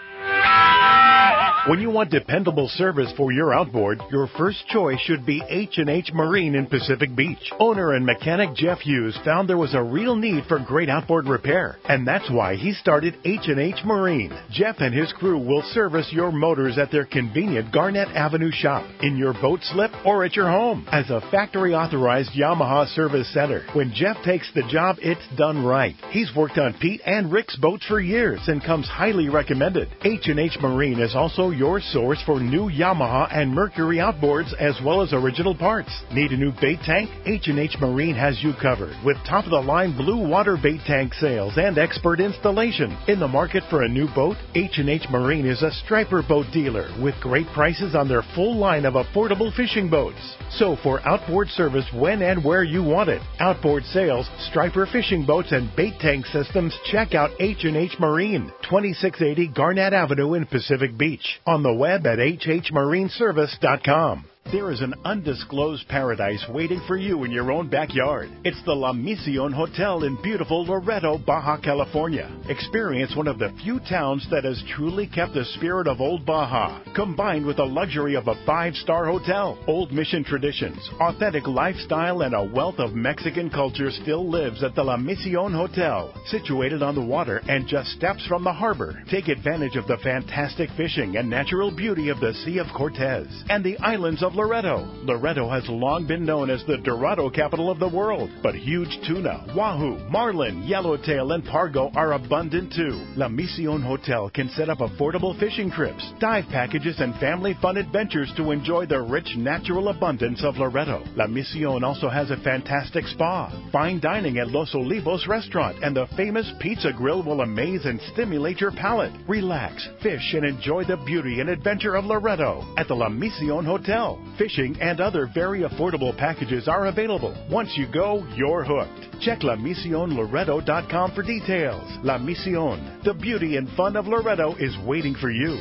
When you want dependable service for your outboard, your first choice should be H and H Marine in Pacific Beach. Owner and mechanic Jeff Hughes found there was a real need for great outboard repair, and that's why he started H and H Marine. Jeff and his crew will service your motors at their convenient Garnett Avenue shop, in your boat slip, or at your home. As a factory-authorized Yamaha service center, when Jeff takes the job, it's done right. He's worked on Pete and Rick's boats for years and comes highly recommended. H and H Marine is also your source for new Yamaha and Mercury outboards as well as original parts. Need a new bait tank? H and H Marine has you covered with top-of-the-line blue water bait tank sales and expert installation. In the market for a new boat, H and H Marine is a striper boat dealer with great prices on their full line of affordable fishing boats. So for outboard service when and where you want it, outboard sales, striper fishing boats, and bait tank systems, check out H and H Marine, twenty-six eighty Garnett Avenue in Pacific Beach. On the web at h h marine service dot com. There is an undisclosed paradise waiting for you in your own backyard. It's the La Misión Hotel in beautiful Loreto, Baja California. Experience one of the few towns that has truly kept the spirit of old Baja, combined with the luxury of a five-star hotel. Old Mission traditions, authentic lifestyle, and a wealth of Mexican culture still lives at the La Misión Hotel. Situated on the water and just steps from the harbor, take advantage of the fantastic fishing and natural beauty of the Sea of Cortez and the islands of Loreto. Loreto has long been known as the Dorado capital of the world, but huge tuna, wahoo, marlin, yellowtail, and pargo are abundant too. La Misión Hotel can set up affordable fishing trips, dive packages, and family fun adventures to enjoy the rich natural abundance of Loreto. La Misión also has a fantastic spa, fine dining at Los Olivos restaurant, and the famous pizza grill will amaze and stimulate your palate. Relax, fish, and enjoy the beauty and adventure of Loreto at the La Misión Hotel. Fishing and other very affordable packages are available. Once you go, you're hooked. Check la mision loreto dot com for details. La Misión, the beauty and fun of Loreto, is waiting for you.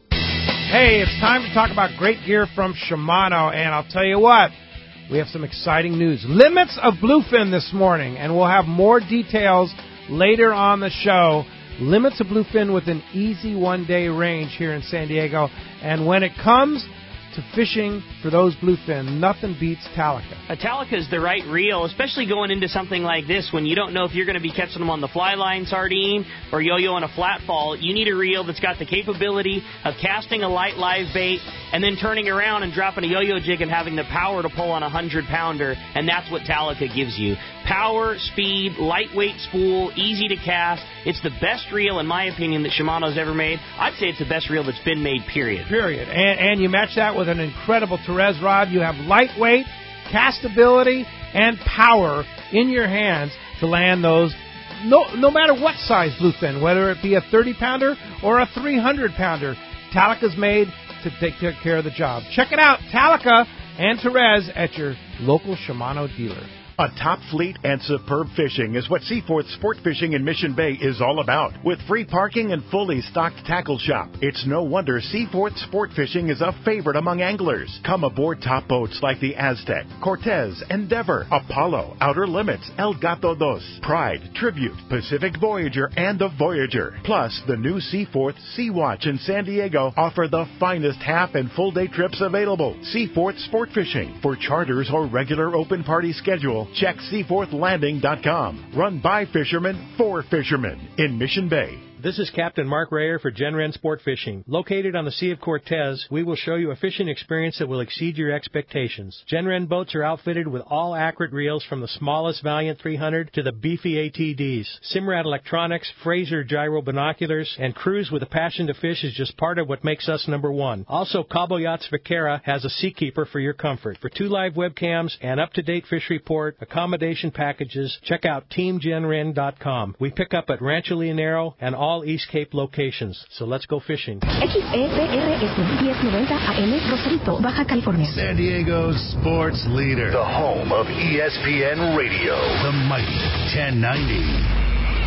Hey, it's time to talk about great gear from Shimano, and I'll tell you what, we have some exciting news. Limits of Bluefin this morning, and we'll have more details later on the show. Limits of Bluefin with an easy one-day range here in San Diego, and when it comes to fishing for those bluefin, nothing beats Talica. A Talica is the right reel, especially going into something like this when you don't know if you're going to be catching them on the fly line sardine or yo-yo on a flat fall. You need a reel that's got the capability of casting a light live bait and then turning around and dropping a yo-yo jig and having the power to pull on a hundred-pounder, and that's what Talica gives you. Power, speed, lightweight spool, easy to cast. It's the best reel, in my opinion, that Shimano's ever made. I'd say it's the best reel that's been made, period. Period. And, and you match that with an incredible Therese rod. You have lightweight, castability, and power in your hands to land those, no, no matter what size bluefin, whether it be a thirty-pounder or a three hundred pounder. Talica's made to take care of the job. Check it out, Talica and Therese at your local Shimano dealer. A top fleet and superb fishing is what Seaforth Sport Fishing in Mission Bay is all about. With free parking and fully stocked tackle shop, it's no wonder Seaforth Sport Fishing is a favorite among anglers. Come aboard top boats like the Aztec, Cortez, Endeavor, Apollo, Outer Limits, El Gato Dos, Pride, Tribute, Pacific Voyager, and the Voyager. Plus, the new Seaforth Sea Watch in San Diego offer the finest half and full day trips available. Seaforth Sport Fishing. For charters or regular open party schedule, check seaforth landing dot com. Run by fishermen for fishermen in Mission Bay. This is Captain Mark Rayer for Genren Sport Fishing. Located on the Sea of Cortez, we will show you a fishing experience that will exceed your expectations. Genren boats are outfitted with all accurate reels from the smallest Valiant three hundred to the beefy A T Ds. Simrad electronics, Fraser gyro binoculars, and cruise with a passion to fish is just part of what makes us number one. Also, Cabo Yachts Vaquera has a Seakeeper for your comfort. For two live webcams, and up-to-date fish report, accommodation packages, check out team genren dot com. We pick up at Rancho Leonero and all all East Cape locations. So let's go fishing. X E P R S ten ninety A M, Rosarito, Baja California. San Diego's sports leader. The home of E S P N Radio. The mighty ten ninety.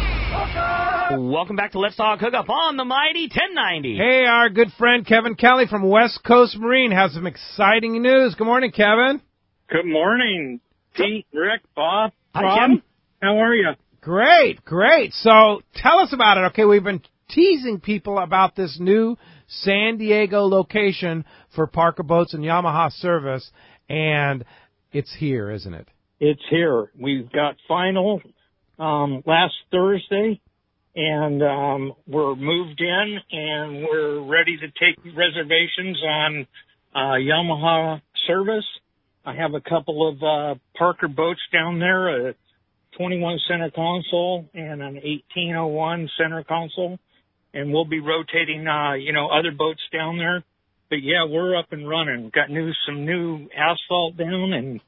Welcome back to Let's Talk Hookup on the mighty ten ninety. Hey, our good friend Kevin Kelly from West Coast Marine has some exciting news. Good morning, Kevin. Good morning, Pete, Rick, Bob, Hi, Rob. Kevin. How are you? Great, great. So tell us about it. Okay, we've been teasing people about this new San Diego location for Parker Boats and Yamaha Service, and it's here, isn't it? It's here. We've got final um, last Thursday, and um, we're moved in, and we're ready to take reservations on uh, Yamaha Service. I have a couple of uh, Parker boats down there, a twenty-one center console and an eighteen oh one center console, and we'll be rotating, uh, you know, other boats down there. But yeah, we're up and running. We've got new some new asphalt down, and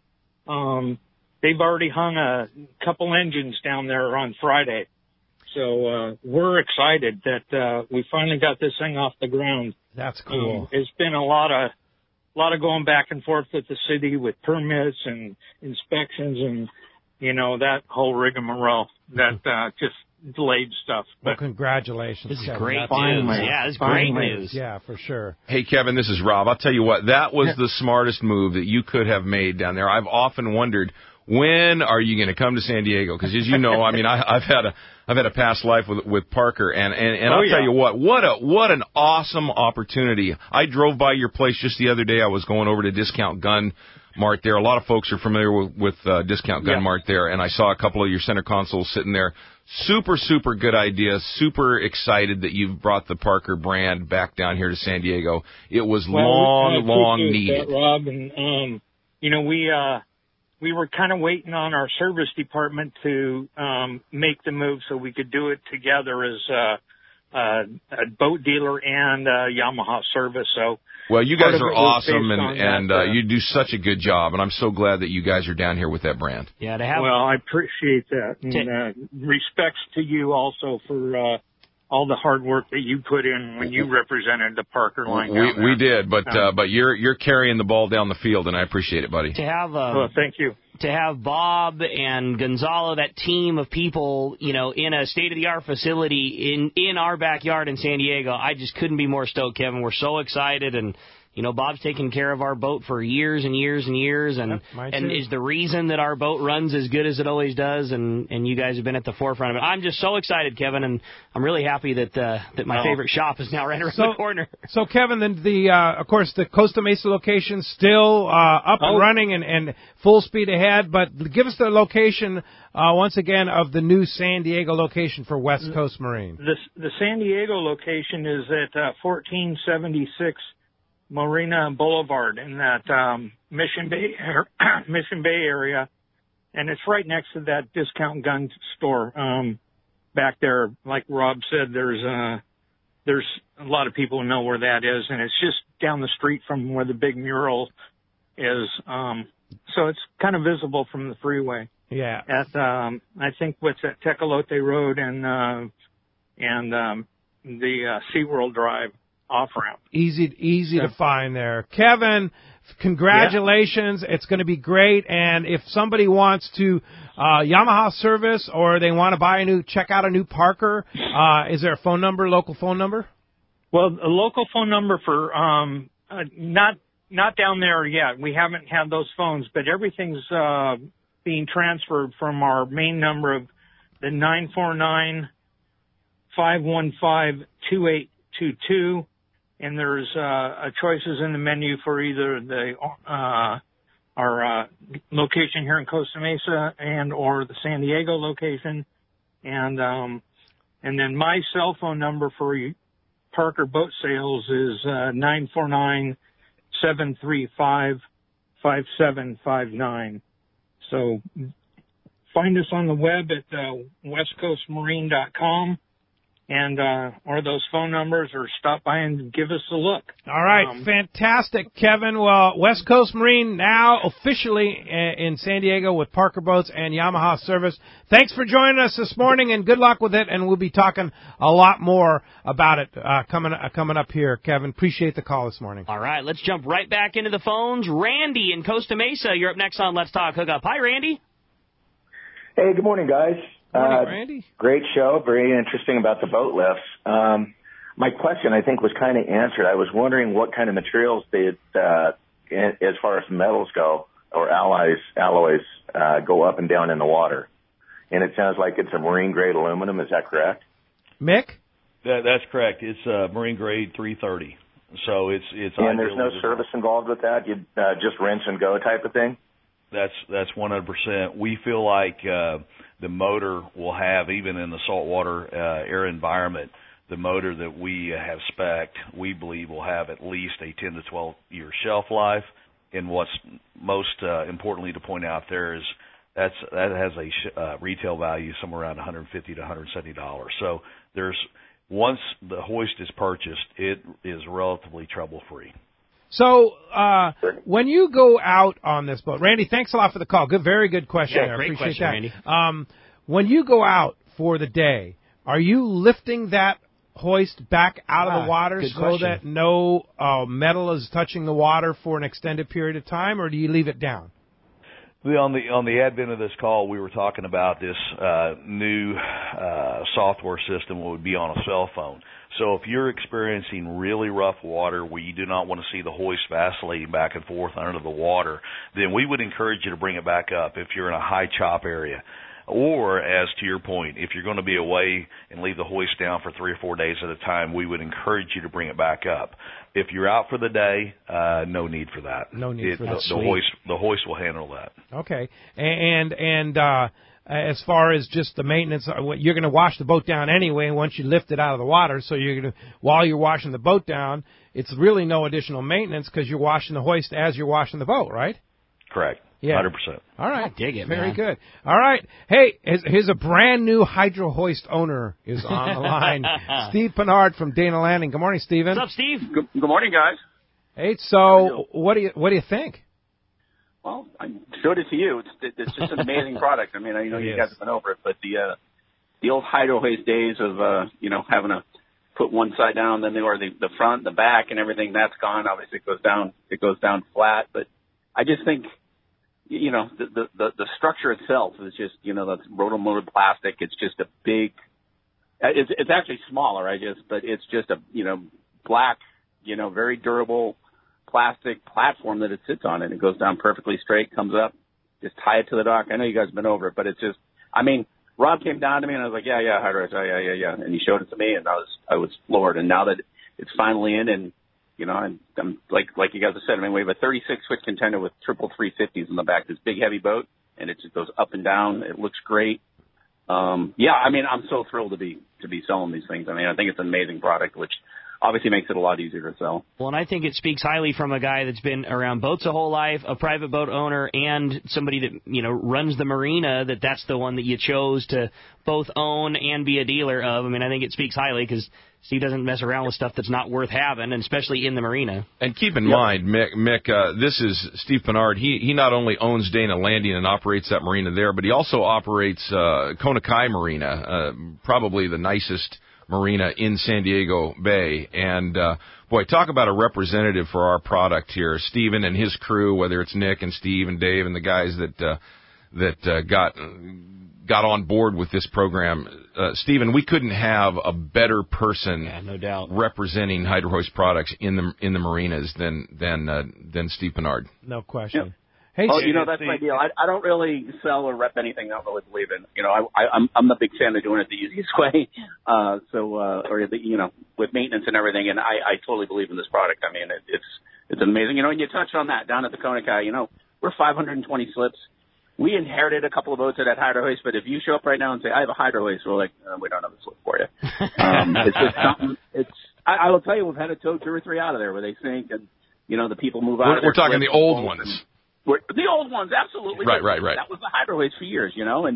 um, they've already hung a couple engines down there on Friday. So uh, we're excited that uh, we finally got this thing off the ground. That's cool. Um, it's been a lot of a lot of going back and forth with the city with permits and inspections and, you know, that whole rigmarole that uh, just delayed stuff. Well, But congratulations. This is Kevin. great That's news. awesome. Yeah, this is great Finally. news. Yeah, for sure. Hey, Kevin, this is Rob. I'll tell you what, that was the smartest move that you could have made down there. I've often wondered, when are you going to come to San Diego? Because as you know, I mean, I, I've had a I've had a past life with with Parker, and and, and Oh, I'll yeah. tell you what, what a what an awesome opportunity. I drove by your place just the other day. I was going over to Discount Gun Mart there. A lot of folks are familiar with, with uh, Discount Gun Yeah. Mart there, and I saw a couple of your center consoles sitting there. Super, super good idea. Super excited that you've brought the Parker brand back down here to San Diego. It was Well, long, I long appreciate needed. that, Rob, and um, you know, we uh, we were kind of waiting on our service department to um, make the move so we could do it together as uh, uh, a boat dealer and uh, Yamaha Service. So Well, you part guys of are it was awesome, based and on and that, uh, uh, you do such a good job, and I'm so glad that you guys are down here with that brand. Yeah, to have Well, I appreciate that, and uh, respects to you also for uh, all the hard work that you put in when you represented the Parker line. We down there. we did, but Um, uh, but you're you're carrying the ball down the field, and I appreciate it, buddy. to have um, well, thank you. to have Bob and Gonzalo, that team of people, you know, in a state-of-the-art facility in in our backyard in San Diego. I just couldn't be more stoked, Kevin. We're so excited, and you know, Bob's taken care of our boat for years and years and years, and Yep, mine and too. is the reason that our boat runs as good as it always does, and and you guys have been at the forefront of it. I'm just so excited, Kevin, and I'm really happy that uh, that my Well, favorite shop is now right around So- the corner. So, Kevin, then the uh, of course the Costa Mesa location still uh, up and Oh. running and, and full speed ahead. But give us the location uh, once again of the new San Diego location for West Coast Marine. The the San Diego location is at uh, fourteen seventy-six Marina Boulevard in that um, Mission Bay Mission Bay area, and it's right next to that Discount Gun store um, back there. Like Rob said, there's uh, there's a lot of people who know where that is, and it's just down the street from where the big mural is. Um, so it's kind of visible from the freeway. Yeah. At um, I think what's at Tecolote Road and uh, and um, the uh, SeaWorld Drive off ramp. Easy, easy to find there. Kevin, congratulations. It's going to be great. And if somebody wants to uh, Yamaha service or they want to buy a new, check out a new Parker, uh, is there a phone number, local phone number? Well, a local phone number for um, uh, not not down there yet. We haven't had those phones, but everything's uh, being transferred from our main number of the nine four nine, five one five, two eight two two. And there's uh, uh, choices in the menu for either the uh, our uh, location here in Costa Mesa and or the San Diego location, and um, and then my cell phone number for Parker Boat Sales is uh, nine four nine, seven three five, five seven five nine. So find us on the web at uh, west coast marine dot com. and uh, or those phone numbers, or stop by and give us a look. All right, Um, fantastic, Kevin. Well, West Coast Marine now officially in San Diego with Parker Boats and Yamaha Service. Thanks for joining us this morning, and good luck with it. And we'll be talking a lot more about it uh, coming uh, coming up here, Kevin. Appreciate the call this morning. All right, let's jump right back into the phones. Randy in Costa Mesa, you're up next on Let's Talk Hookup. Hi, Randy. Hey, good morning, guys. Morning, uh, Randy. Great show. Very interesting about the boat lifts. Um, my question, I think, was kind of answered. I was wondering what kind of materials did, uh, in, as far as metals go, or alloys, alloys uh, go up and down in the water. And it sounds like it's a marine-grade aluminum. Is that correct? Mick? That, that's correct. It's uh, marine grade three thirty. So it's it's. And there's no ideal- service involved with that? You uh, just rinse and go type of thing? That's that's one hundred percent. We feel like uh, the motor will have, even in the saltwater uh, air environment, the motor that we uh, have spec'd, we believe will have at least a ten to twelve year shelf life. And what's most uh, importantly to point out there is that's that has a sh- uh, retail value somewhere around one hundred fifty to one hundred seventy dollars. So there's once the hoist is purchased, it is relatively trouble free. So, uh, when you go out on this boat, Randy, thanks a lot for the call. Good, very good question. Yeah, there. great Appreciate question, that. Randy. Um, when you go out for the day, are you lifting that hoist back out of Ah, the water good so question. that no uh, metal is touching the water for an extended period of time, or do you leave it down? On the on the advent of this call, we were talking about this uh, new uh, software system that would be on a cell phone. So if you're experiencing really rough water where you do not want to see the hoist vacillating back and forth under the water, then we would encourage you to bring it back up if you're in a high chop area. Or, as to your point, if you're going to be away and leave the hoist down for three or four days at a time, we would encourage you to bring it back up. If you're out for the day, uh, no need for that. No need it, for the, that. the hoist, the hoist will handle that. Okay. And and uh, as far as just the maintenance, uh, what- you're going to wash the boat down anyway once you lift it out of the water. So you're going to, while you're washing the boat down, it's really no additional maintenance because you're washing the hoist as you're washing the boat, right? Correct. Yeah. one hundred percent. All right. I dig it, Very man. good. All right. Hey, here's, here's a brand new hydro hoist owner is on the line. Steve Pennard from Dana Landing. Good morning, Steven. What's up, Steve? Good, good morning, guys. Hey, so what do you what do you think? Well, I showed it to you. It's it's just an amazing product. I mean, I know It you is. guys have been over it, but the uh, the old hydro hoist days of uh, you know having to put one side down, then the or the the front, the back, and everything that's gone. Obviously, it goes down it goes down flat. But I just think you know the the the, the structure itself is just you know that's rotomolded plastic. It's just a big. It's it's actually smaller. I just but it's just a you know black you know very durable plastic platform that it sits on, and it goes down perfectly straight, comes up, just tie it to the dock. I know you guys have been over it, but it's just, I mean, Rob came down to me and I was like, yeah, yeah, hydro, yeah, yeah, yeah, yeah, and he showed it to me, and I was, I was floored. And now that it's finally in, and you know, I'm, I'm like, like you guys have said, I mean, we have a thirty-six foot contender with triple three fifties in the back, this big heavy boat, and it just goes up and down. It looks great. Um, yeah, I mean, I'm so thrilled to be to be selling these things. I mean, I think it's an amazing product, which obviously makes it a lot easier to sell. Well, and I think it speaks highly from a guy that's been around boats a whole life, a private boat owner, and somebody that, you know, runs the marina, that that's the one that you chose to both own and be a dealer of. I mean, I think it speaks highly because Steve doesn't mess around with stuff that's not worth having, and especially in the marina. And keep in Yep. mind, Mick, Mick uh, this is Steve Pennard. He he not only owns Dana Landing and operates that marina there, but he also operates uh, Kona Kai Marina, uh, probably the nicest marina in San Diego Bay. And, uh, boy, talk about a representative for our product here. Steven and his crew, whether it's Nick and Steve and Dave and the guys that uh, that uh, got got on board with this program. Uh, Steven, we couldn't have a better person yeah, no doubt. representing Hydro Hoist products in the in the marinas than than uh, than Steve Pennard. No question. Yep. Hey, well, you know, that's my deal. I, I don't really sell or rep anything I don't really believe in. You know, I, I, I'm I'm a big fan of doing it the easiest way. Uh, so, uh, or the, you know, with maintenance and everything. And I, I totally believe in this product. I mean, it, it's it's amazing. You know, and you touched on that down at the Kona Kai. You know, we're five hundred twenty slips. We inherited a couple of boats that had hydro hoist, but if you show up right now and say I have a hydro hoist, we're like, uh, we don't have a slip for you. Um, it's just something. It's I, I will tell you, we've had to tow two or three out of there where they sink, and you know the people move out. We're, of their we're talking slips the old and- ones. We're, the old ones, absolutely. Right, right, right. That was the hydro hoist for years, you know, and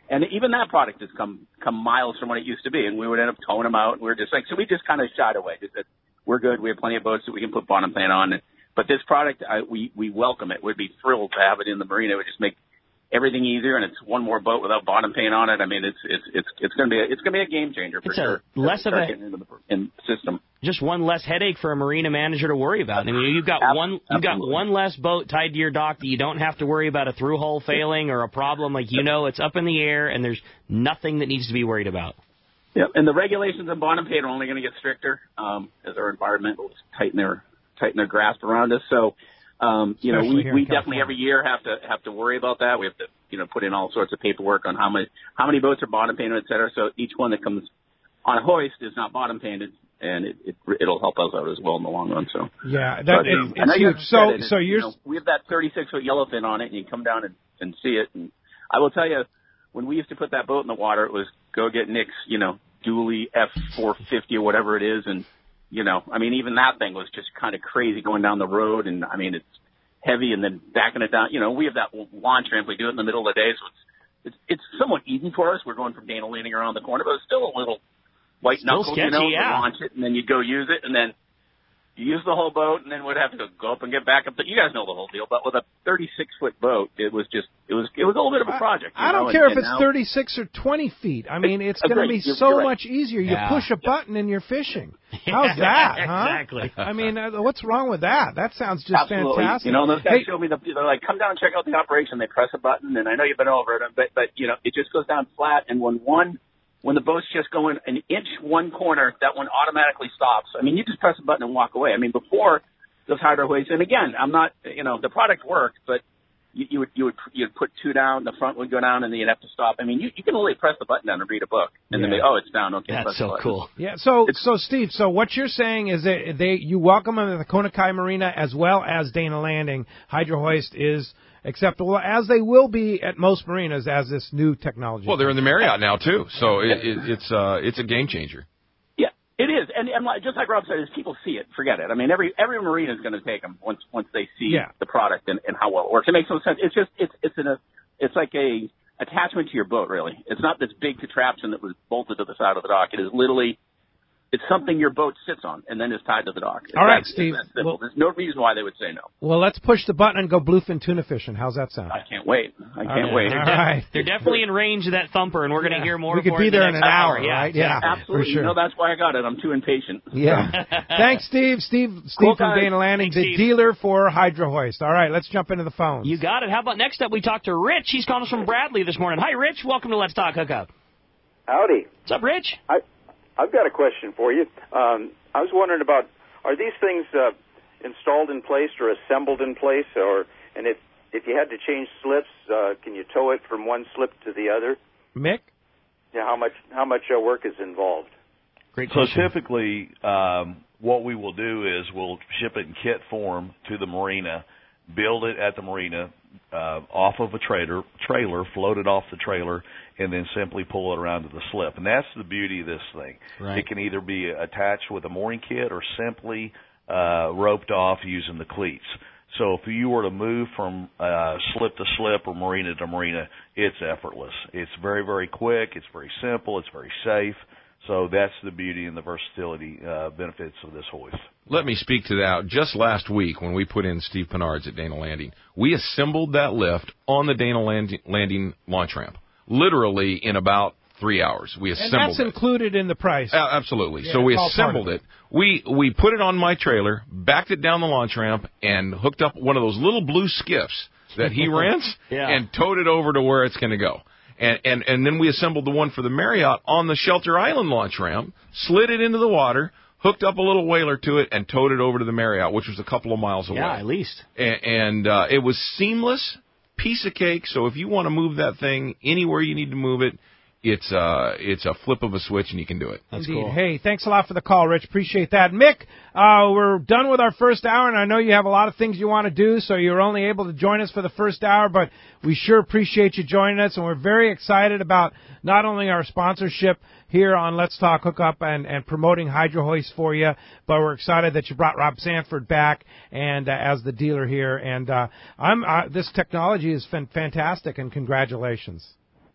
And even that product has come come miles from what it used to be, and we would end up towing them out. And we were just like, so we just kind of shied away. Just said, we're good. We have plenty of boats that we can put bottom paint on. But this product, I, we we welcome it. We'd be thrilled to have it in the marina. It would just make everything easier, and it's one more boat without bottom paint on it. I mean, it's it's it's it's going to be a, it's going to be a game changer for it's sure. A less of a into the in system. Just one less headache for a marina manager to worry about. I mean, you've got Ab- one you've got absolutely. one less boat tied to your dock that you don't have to worry about a through hole failing or a problem. Like, you know, it's up in the air and there's nothing that needs to be worried about. Yeah, and the regulations on bottom paint are only going to get stricter um, as our environmentalists tighten their tighten their grasp around us. So. Um, you know, we, we definitely every year have to have to worry about that. We have to, you know, put in all sorts of paperwork on how many how many boats are bottom painted, et cetera. So each one that comes on a hoist is not bottom painted, and it, it it'll help us out as well in the long run. So yeah, that but, is, um, it's huge. So it, so you're you know, we have that thirty-six foot yellowfin on it, and you come down and, and see it. And I will tell you, when we used to put that boat in the water, it was go get Nick's, you know, dually F four fifty or whatever it is, and you know, I mean, even that thing was just kind of crazy going down the road, and I mean, it's heavy and then backing it down. You know, we have that launch ramp. We do it in the middle of the day, so it's it's, it's somewhat easy for us. We're going from Dana Landing around the corner, but it's still a little white Still knuckle, sketchy, you know, yeah. to launch it, and then you go use it, and then you use the whole boat, and then we'd have to go up and get back up. But you guys know the whole deal. But with a thirty-six foot boat, it was just it was it was a little bit of a project. You I don't know? care and, if and it's now, thirty-six or twenty feet. I mean, it's going to Agreed. be You're- so you're right. much easier. You Yeah. push a button and you're fishing. How's that, huh? Exactly. I mean, uh, what's wrong with that? That sounds just Absolutely. fantastic. You know, those guys Hey, showed me the, they're like, come down and check out the operation. They press a button, and I know you've been over it, but, but, you know, it just goes down flat, and when one, when the boat's just going an inch one corner, that one automatically stops. I mean, you just press a button and walk away. I mean, before those hydro hoists, and again, I'm not, you know, the product worked, but you, you would, you would, you'd put two down, the front would go down, and then you'd have to stop. I mean, you, you can only press the button down and read a book, and then Yeah. they, oh, it's down, okay. That's press the so button. cool. yeah. So, so Steve, so what you're saying is that they you welcome them at the Kona Kai Marina as well as Dana Landing. Hydro hoist is acceptable, as they will be at most marinas as this new technology. Well, they're in the Marriott now too, so it, it, it's uh, it's a game changer. Yeah, it is, and, and like, just like Rob said, as people see it, forget it. I mean, every every marina is going to take them once once they see Yeah. the product and, and how well it works. It makes no sense. It's just it's it's an a, it's like a attachment to your boat, really. It's not this big contraption that was bolted to the side of the dock. It is literally it's something your boat sits on and then is tied to the dock. It's All right, that- Steve. it's that simple. Well- There's no reason why they would say no. Well, let's push the button and go bluefin tuna fishing. How's that sound? I can't wait. I can't Okay. wait. All They're, de- right. they're definitely in range of that thumper, and we're going to Yeah. hear more We could for be it there the in next an hour, Yeah. right? Yeah, Absolutely. for sure. You know, that's why I got it. I'm too impatient. Yeah. Thanks, Steve. Steve, Steve Cool from guys. Dana Landing, Thanks, the Steve. dealer for Hydro Hoist. All right, let's jump into the phones. You got it. How about next up, we talk to Rich. He's calling us from Bradley this morning. Hi, Rich. Welcome to Let's Talk Hookup. Howdy. What's up, Rich? I, I've got a question for you. Um, I was wondering about, are these things uh, installed in place or assembled in place? Or and if, if you had to change slips, uh, can you tow it from one slip to the other? Mick? Yeah, how much how much uh, work is involved? Great So question. typically, um, what we will do is we'll ship it in kit form to the marina, build it at the marina uh, off of a trailer, trailer, float it off the trailer, and then simply pull it around to the slip. And that's the beauty of this thing. Right. It can either be attached with a mooring kit or simply uh, roped off using the cleats. So if you were to move from uh, slip to slip or marina to marina, it's effortless. It's very, very quick. It's very simple. It's very safe. So that's the beauty and the versatility uh, benefits of this hoist. Let me speak to that. Just last week when we put in Steve Penard's at Dana Landing, we assembled that lift on the Dana Landing, Landing launch ramp, literally in about three hours. We And assembled that's it. included in the price. Uh, absolutely. Yeah, so we it's all part assembled of it. We we put it on my trailer, backed it down the launch ramp, and hooked up one of those little blue skiffs that he rents, Yeah. and towed it over to where it's going to go. And, and and then we assembled the one for the Marriott on the Shelter Island launch ramp, slid it into the water, hooked up a little whaler to it, and towed it over to the Marriott, which was a couple of miles away. Yeah, at least. And, and uh, it was seamless, piece of cake. So if you want to move that thing anywhere you need to move it, it's uh it's a flip of a switch and you can do it. That's Indeed. cool. Hey, thanks a lot for the call, Rich. Appreciate that. Mick, uh, we're done with our first hour, and I know you have a lot of things you want to do, so you're only able to join us for the first hour, but we sure appreciate you joining us, and we're very excited about not only our sponsorship here on Let's Talk Hookup and, and promoting Hydro Hoist for you, but we're excited that you brought Rob Sanford back and uh, as the dealer here. And uh, I'm uh, this technology is fan- fantastic, and congratulations.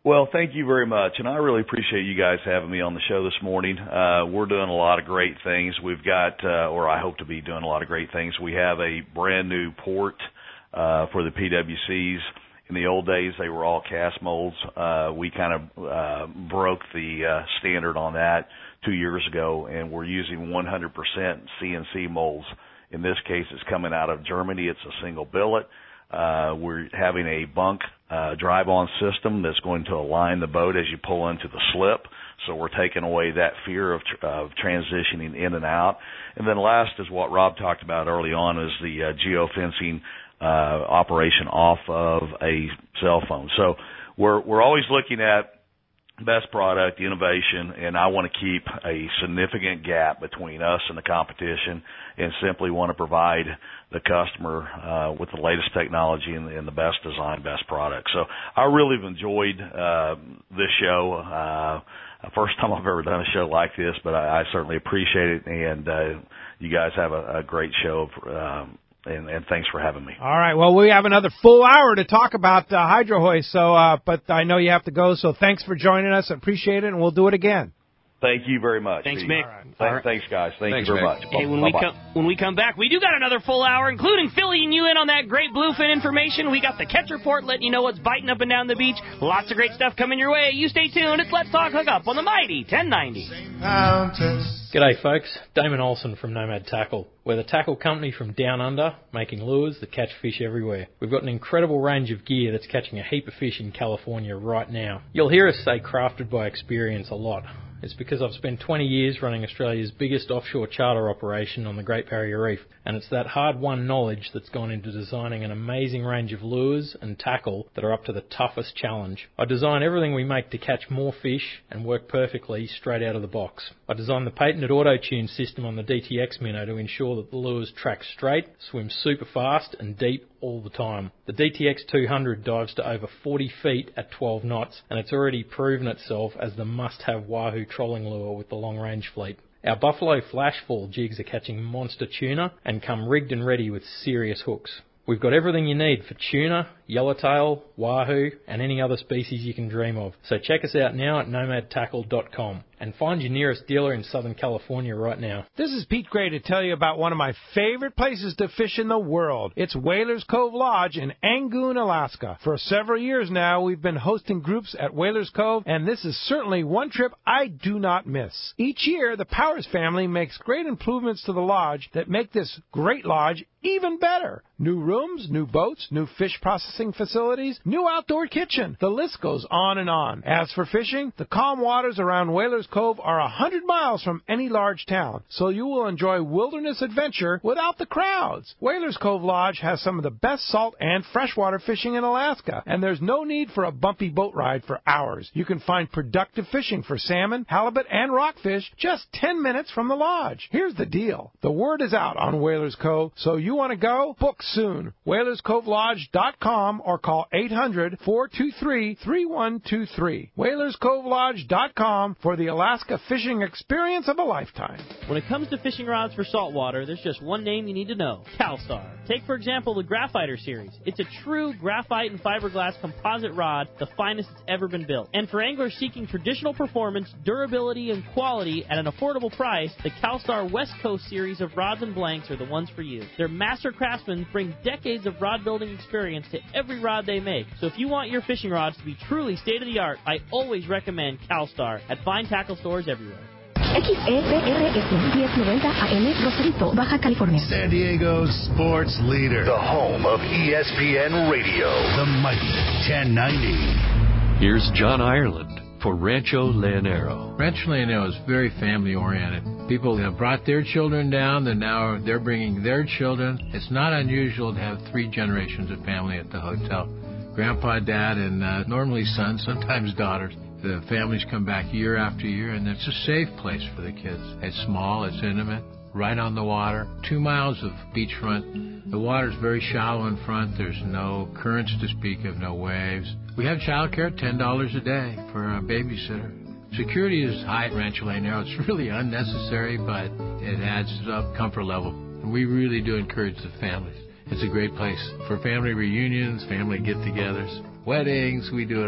Well, thank you very much, and I really appreciate you guys having me on the show this morning. Uh, we're doing a lot of great things. We've got, uh, or I hope to be doing a lot of great things. We have a brand new port uh, for the P W Cs. In the old days, they were all cast molds. Uh, we kind of uh, broke the uh, standard on that two years ago, and we're using one hundred percent C N C molds. In this case, it's coming out of Germany. It's a single billet. Uh, we're having a bunk uh, drive-on system that's going to align the boat as you pull into the slip. So we're taking away that fear of, tr- of transitioning in and out. And then last is what Rob talked about early on is the uh, geofencing uh, operation off of a cell phone. So we're we're always looking at best product, innovation, and I want to keep a significant gap between us and the competition and simply want to provide the customer uh, with the latest technology and, and the best design, best product. So I really have enjoyed uh, this show. Uh, first time I've ever done a show like this, but I, I certainly appreciate it, and uh, you guys have a, a great show, um, and, and thanks for having me. All right. Well, we have another full hour to talk about uh, Hydro Hoist, so, uh, but I know you have to go, so thanks for joining us. I appreciate it, and we'll do it again. Thank you very much. Thanks, Pete. Mick. All right. All right. Thanks, guys. Thank Thanks, you very Mick. much. Hey, when we, come, when we come back, we do got another full hour, including filling you in on that great bluefin information. We got the catch report letting you know what's biting up and down the beach. Lots of great stuff coming your way. You stay tuned. It's Let's Talk Hookup on the Mighty ten ninety. G'day, folks. Damon Olson from Nomad Tackle. We're the tackle company from down under, making lures that catch fish everywhere. We've got an incredible range of gear that's catching a heap of fish in California right now. You'll hear us say crafted by experience a lot. It's because I've spent twenty years running Australia's biggest offshore charter operation on the Great Barrier Reef, and it's that hard-won knowledge that's gone into designing an amazing range of lures and tackle that are up to the toughest challenge. I design everything we make to catch more fish and work perfectly straight out of the box. I designed the patented auto-tune system on the D T X Minnow to ensure that the lures track straight, swim super fast and deep all the time. The D T X two hundred dives to over forty feet at twelve knots, and it's already proven itself as the must-have Wahoo trolling lure with the long-range fleet. Our Buffalo Flashfall jigs are catching monster tuna and come rigged and ready with serious hooks. We've got everything you need for tuna, yellowtail, wahoo, and any other species you can dream of. So check us out now at nomad tackle dot com and find your nearest dealer in Southern California right now. This is Pete Gray to tell you about one of my favorite places to fish in the world. It's Whalers Cove Lodge in Angoon, Alaska. For several years now, we've been hosting groups at Whalers Cove, and this is certainly one trip I do not miss. Each year, the Powers family makes great improvements to the lodge that make this great lodge even better. New rooms, new boats, new fish processing facilities, new outdoor kitchen. The list goes on and on. As for fishing, the calm waters around Whalers Cove are a hundred miles from any large town, so you will enjoy wilderness adventure without the crowds. Whalers Cove Lodge has some of the best salt and freshwater fishing in Alaska, and there's no need for a bumpy boat ride for hours. You can find productive fishing for salmon, halibut, and rockfish just ten minutes from the lodge. Here's the deal. The word is out on Whalers Cove, so you want to go? Book soon. Whalers Cove Lodge dot com or call eight hundred, four two three, three one two three. Whalers Cove Lodge dot com for the Alaska fishing experience of a lifetime. When it comes to fishing rods for saltwater, there's just one name you need to know: CalStar. Take, for example, the Graphiter series. It's a true graphite and fiberglass composite rod, the finest it's ever been built. And for anglers seeking traditional performance, durability, and quality at an affordable price, the CalStar West Coast series of rods and blanks are the ones for you. Their master craftsmen bring decades of rod building experience to every rod they make. So if you want your fishing rods to be truly state-of-the-art, I always recommend CalStar at fine tackle stores everywhere. X E P R S ten ninety A M Rosarito, Baja California. San Diego's sports leader. The home of E S P N Radio. The Mighty ten ninety. Here's John Ireland for Rancho Leonero. Rancho Leonero is very family-oriented. People have brought their children down, and now they're bringing their children. It's not unusual to have three generations of family at the hotel. Grandpa, Dad, and uh, normally sons, sometimes daughters. The families come back year after year, and it's a safe place for the kids. It's small, it's intimate, right on the water, two miles of beachfront. The water's very shallow in front. There's no currents to speak of, no waves. We have childcare, ten dollars a day for a babysitter. Security is high at Rancho Leonero. It's really unnecessary, but it adds up comfort level. And we really do encourage the families. It's a great place for family reunions, family get-togethers, weddings. We do it all.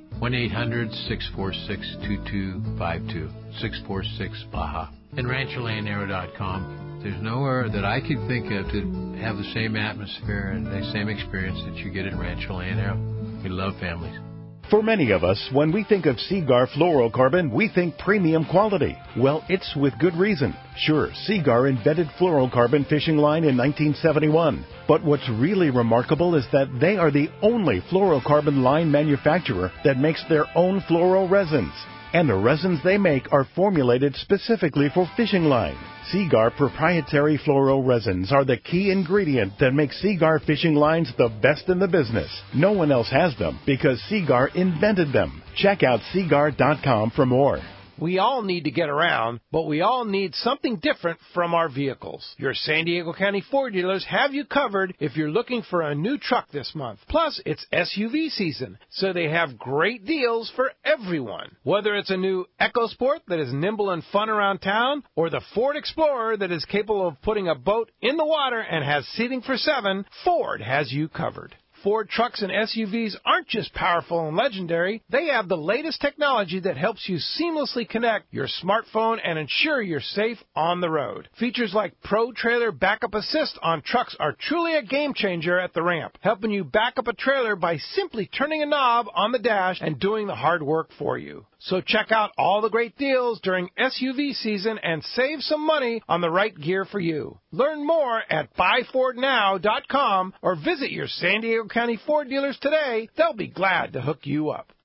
one eight hundred six four six two two five two, six four six Baja. And Rancho Leonero dot com. There's nowhere that I could think of to have the same atmosphere and the same experience that you get at Rancho Leonero. We love families. For many of us, when we think of Seaguar fluorocarbon, we think premium quality. Well, it's with good reason. Sure, Seaguar invented fluorocarbon fishing line in nineteen seventy-one. But what's really remarkable is that they are the only fluorocarbon line manufacturer that makes their own fluoro resins. And the resins they make are formulated specifically for fishing line. Seaguar proprietary fluoro resins are the key ingredient that makes Seaguar fishing lines the best in the business. No one else has them because Seaguar invented them. Check out Seaguar dot com for more. We all need to get around, but we all need something different from our vehicles. Your San Diego County Ford dealers have you covered if you're looking for a new truck this month. Plus, it's S U V season, so they have great deals for everyone. Whether it's a new EcoSport that is nimble and fun around town, or the Ford Explorer that is capable of putting a boat in the water and has seating for seven, Ford has you covered. Ford trucks and S U Vs aren't just powerful and legendary. They have the latest technology that helps you seamlessly connect your smartphone and ensure you're safe on the road. Features like Pro Trailer Backup Assist on trucks are truly a game changer at the ramp, helping you back up a trailer by simply turning a knob on the dash and doing the hard work for you. So check out all the great deals during S U V season and save some money on the right gear for you. Learn more at buy ford now dot com or visit your San Diego County Ford dealers today. They'll be glad to hook you up.